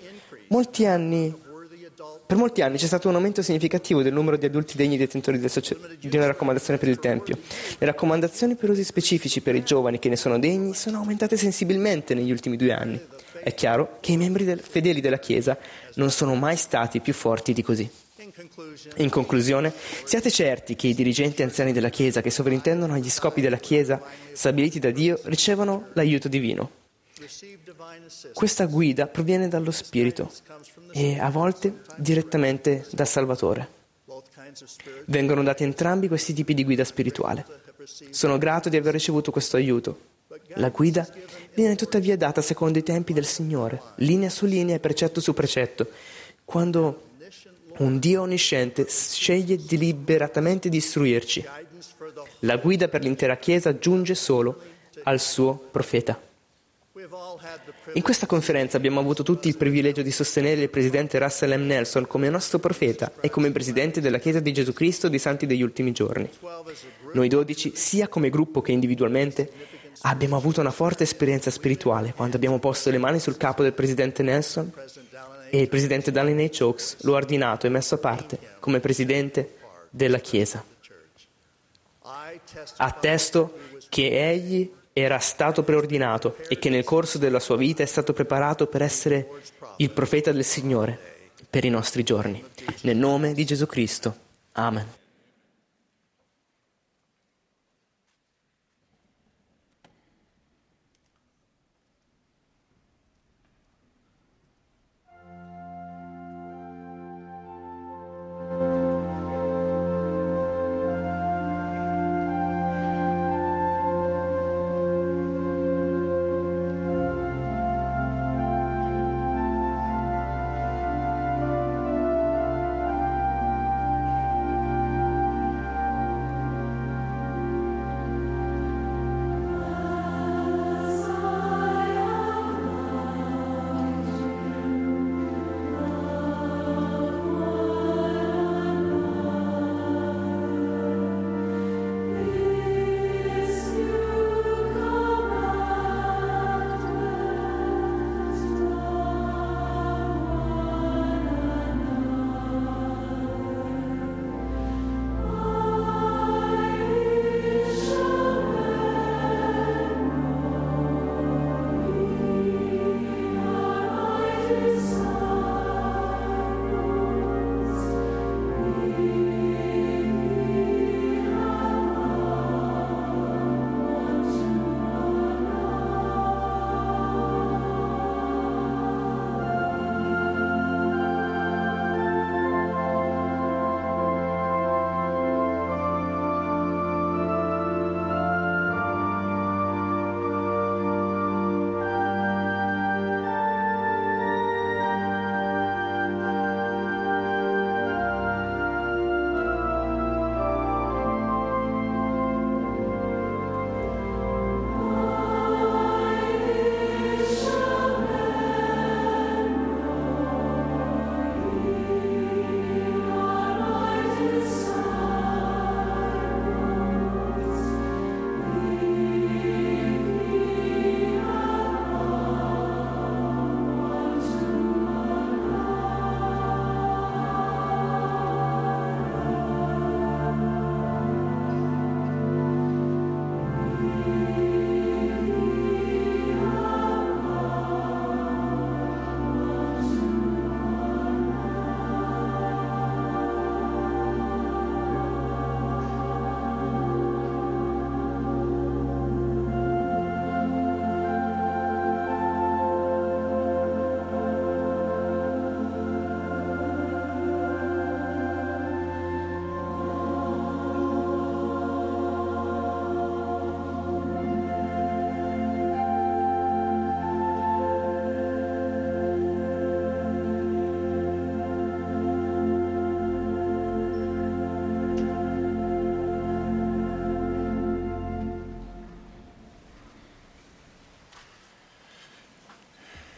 Per molti anni c'è stato un aumento significativo del numero di adulti degni detentori di una raccomandazione per il Tempio. Le raccomandazioni per usi specifici per i giovani che ne sono degni sono aumentate sensibilmente negli ultimi 2 anni. È chiaro che i membri fedeli della Chiesa non sono mai stati più forti di così. In conclusione, siate certi che i dirigenti anziani della Chiesa che sovrintendono agli scopi della Chiesa stabiliti da Dio ricevono l'aiuto divino. Questa guida proviene dallo Spirito e a volte direttamente dal Salvatore. Vengono dati entrambi questi tipi di guida spirituale. Sono grato di aver ricevuto questo aiuto. La guida viene tuttavia data secondo i tempi del Signore, linea su linea e precetto su precetto, quando un Dio onnisciente sceglie deliberatamente di istruirci. La guida per l'intera Chiesa giunge solo al suo profeta. In questa conferenza abbiamo avuto tutti il privilegio di sostenere il presidente Russell M. Nelson come nostro profeta e come presidente della Chiesa di Gesù Cristo dei Santi degli Ultimi Giorni. Noi 12, sia come gruppo che individualmente, abbiamo avuto una forte esperienza spirituale quando abbiamo posto le mani sul capo del presidente Nelson e il presidente Dallin H. Oaks lo ha ordinato e messo a parte come presidente della Chiesa. Attesto che egli era stato preordinato e che nel corso della sua vita è stato preparato per essere il profeta del Signore per i nostri giorni. Nel nome di Gesù Cristo. Amen.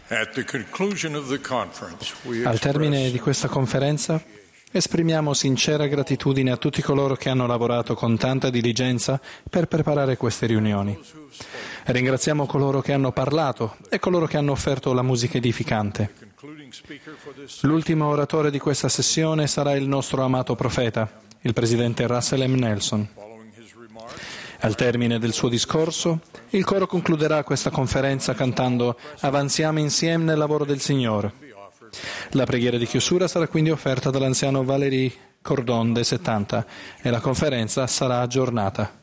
Al termine di questa conferenza esprimiamo sincera gratitudine a tutti coloro che hanno lavorato con tanta diligenza per preparare queste riunioni. Ringraziamo coloro che hanno parlato e coloro che hanno offerto la musica edificante. L'ultimo oratore di questa sessione sarà il nostro amato profeta, il presidente Russell M. Nelson. Al termine del suo discorso, il coro concluderà questa conferenza cantando «Avanziamo insieme nel lavoro del Signore». La preghiera di chiusura sarà quindi offerta dall'anziano Valéry Cordon dei 70 e la conferenza sarà aggiornata.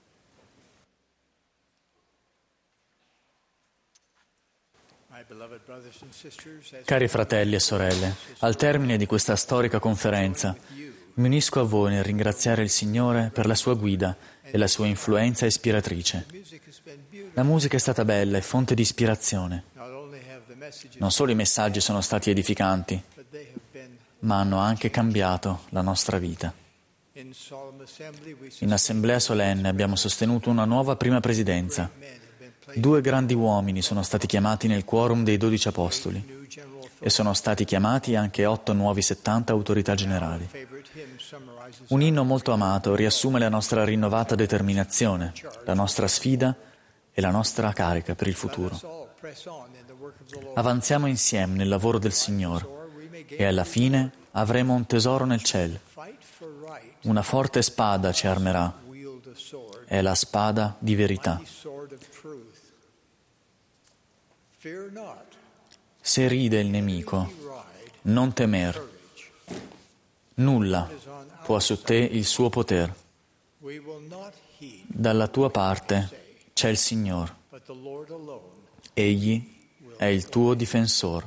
Cari fratelli e sorelle, al termine di questa storica conferenza, mi unisco a voi nel ringraziare il Signore per la sua guida e la sua influenza ispiratrice. La musica è stata bella e fonte di ispirazione. Non solo i messaggi sono stati edificanti, ma hanno anche cambiato la nostra vita. In assemblea solenne abbiamo sostenuto una nuova prima presidenza. 2 grandi uomini sono stati chiamati nel quorum dei 12 apostoli e sono stati chiamati anche 8 nuovi 70 autorità generali. Un inno molto amato riassume la nostra rinnovata determinazione, la nostra sfida e la nostra carica per il futuro. Avanziamo insieme nel lavoro del Signore e alla fine avremo un tesoro nel cielo. Una forte spada ci armerà. È la spada di verità. Se ride il nemico, non temer. Nulla può su te il suo potere. Dalla tua parte c'è il Signore. Egli è il tuo difensore.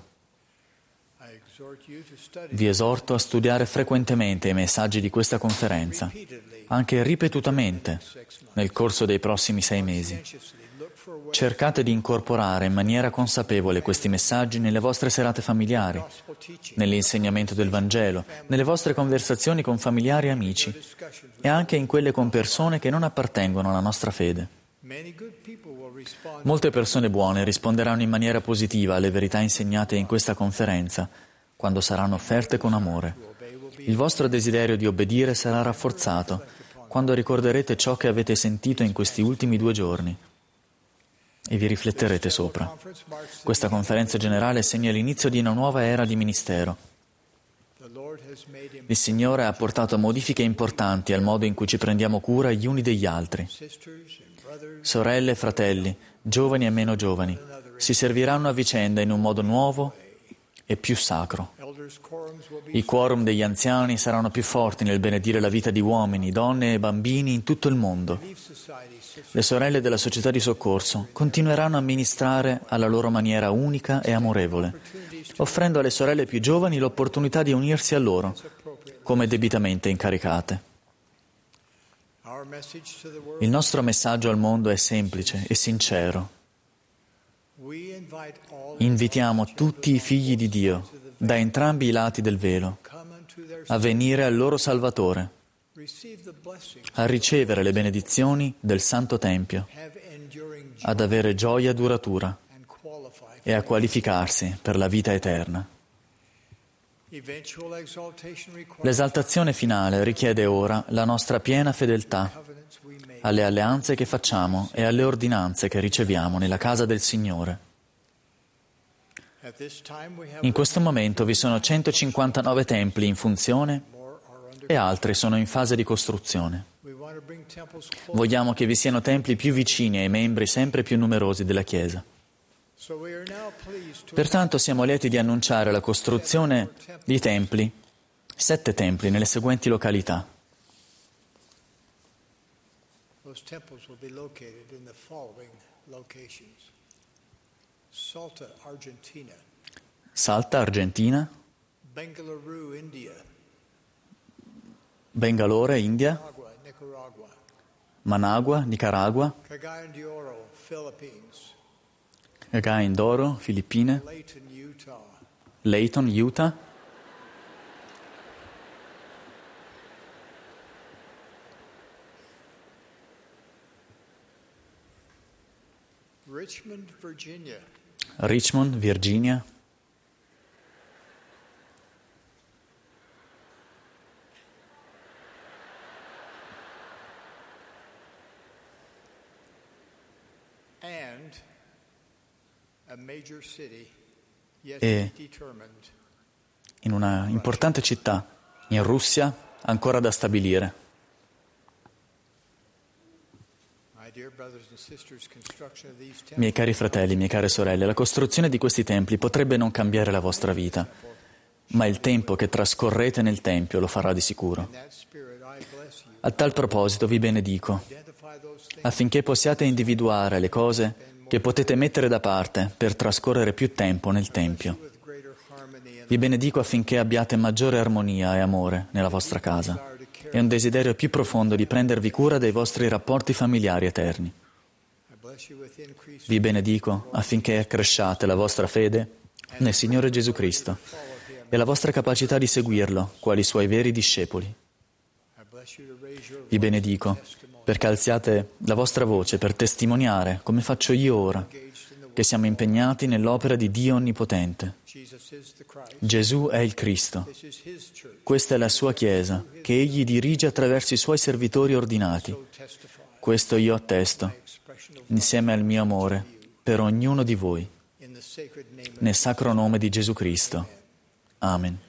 Vi esorto a studiare frequentemente i messaggi di questa conferenza, anche ripetutamente, nel corso dei prossimi 6 mesi. Cercate di incorporare in maniera consapevole questi messaggi nelle vostre serate familiari, nell'insegnamento del Vangelo, nelle vostre conversazioni con familiari e amici e anche in quelle con persone che non appartengono alla nostra fede. Molte persone buone risponderanno in maniera positiva alle verità insegnate in questa conferenza quando saranno offerte con amore. Il vostro desiderio di obbedire sarà rafforzato quando ricorderete ciò che avete sentito in questi ultimi 2 giorni e vi rifletterete sopra. Questa conferenza generale segna l'inizio di una nuova era di ministero. Il Signore ha apportato modifiche importanti al modo in cui ci prendiamo cura gli uni degli altri. Sorelle e fratelli, giovani e meno giovani, si serviranno a vicenda in un modo nuovo e più sacro. I quorum degli anziani saranno più forti nel benedire la vita di uomini, donne e bambini in tutto il mondo. Le sorelle della società di soccorso continueranno a ministrare alla loro maniera unica e amorevole, offrendo alle sorelle più giovani l'opportunità di unirsi a loro, come debitamente incaricate. Il nostro messaggio al mondo è semplice e sincero. Invitiamo tutti i figli di Dio, da entrambi i lati del velo, a venire al loro Salvatore, a ricevere le benedizioni del Santo Tempio, ad avere gioia duratura e a qualificarsi per la vita eterna. L'esaltazione finale richiede ora la nostra piena fedeltà alle alleanze che facciamo e alle ordinanze che riceviamo nella casa del Signore. In questo momento vi sono 159 templi in funzione e altri sono in fase di costruzione. Vogliamo che vi siano templi più vicini ai membri sempre più numerosi della Chiesa. Pertanto siamo lieti di annunciare la costruzione di templi, 7 templi nelle seguenti località. Salta, Argentina. Bangalore, India. Managua, Nicaragua. Cagayan d'Oro, Filippine. Layton, Utah. Richmond, Virginia. E in una importante città, in Russia, ancora da stabilire. Miei cari fratelli, mie care sorelle, la costruzione di questi templi potrebbe non cambiare la vostra vita, ma il tempo che trascorrete nel Tempio lo farà di sicuro. A tal proposito vi benedico, affinché possiate individuare le cose che potete mettere da parte per trascorrere più tempo nel Tempio. Vi benedico affinché abbiate maggiore armonia e amore nella vostra casa e un desiderio più profondo di prendervi cura dei vostri rapporti familiari eterni. Vi benedico affinché accresciate la vostra fede nel Signore Gesù Cristo e la vostra capacità di seguirlo quali suoi veri discepoli. Vi benedico perché alziate la vostra voce per testimoniare, come faccio io ora, che siamo impegnati nell'opera di Dio Onnipotente. Gesù è il Cristo. Questa è la sua Chiesa, che Egli dirige attraverso i Suoi servitori ordinati. Questo io attesto, insieme al mio amore, per ognuno di voi, nel sacro nome di Gesù Cristo. Amen.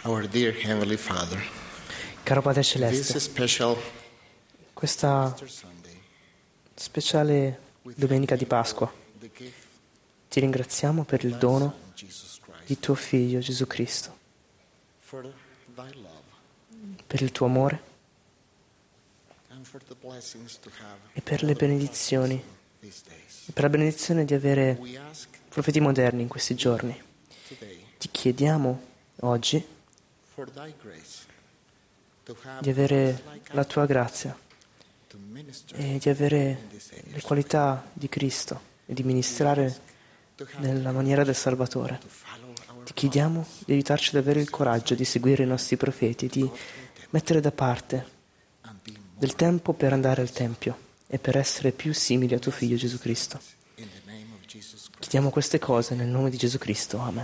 Our dear Heavenly Father, Caro Padre this Celeste, special questa Easter Sunday, speciale domenica di Pasqua the gift ti ringraziamo per il dono Jesus Christ, di tuo Figlio Gesù Cristo, for thy love per il tuo amore and for the blessings to have e per le benedizioni, these days. e per la benedizione di avere We ask profeti moderni in questi giorni. today Ti chiediamo oggi for thy grace to have di avere like la tua grazia to minister e di avere in this le age, qualità di Cristo e di ministrare to have nella maniera del Salvatore. to follow our Ti chiediamo di aiutarci ad avere il coraggio di seguire i nostri profeti, di mettere da parte and be more del tempo per andare al Tempio e per essere più simili a tuo Figlio Gesù Cristo. in the name of Jesus Christ. Chiediamo queste cose nel nome di Gesù Cristo. Amen.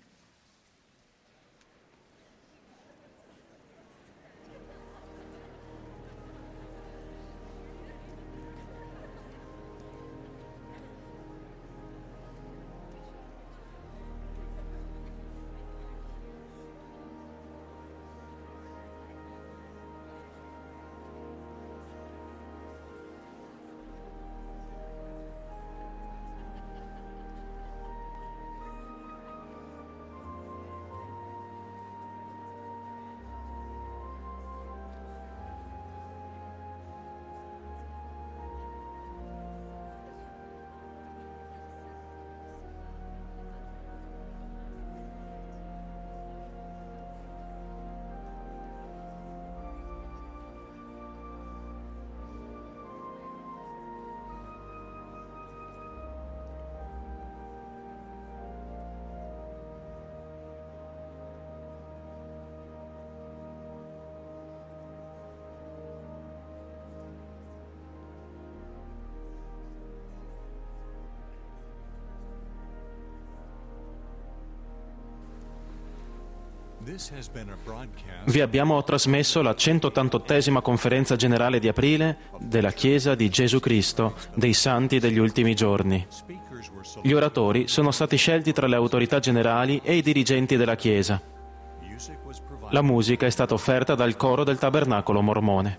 Vi abbiamo trasmesso la 188esima conferenza generale di aprile della Chiesa di Gesù Cristo, dei Santi degli ultimi giorni. Gli oratori sono stati scelti tra le autorità generali e i dirigenti della Chiesa. La musica è stata offerta dal coro del Tabernacolo Mormone.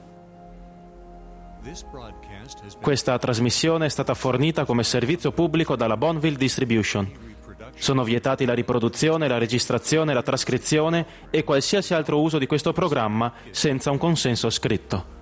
Questa trasmissione è stata fornita come servizio pubblico dalla Bonneville Distribution. Sono vietati la riproduzione, la registrazione, la trascrizione e qualsiasi altro uso di questo programma senza un consenso scritto.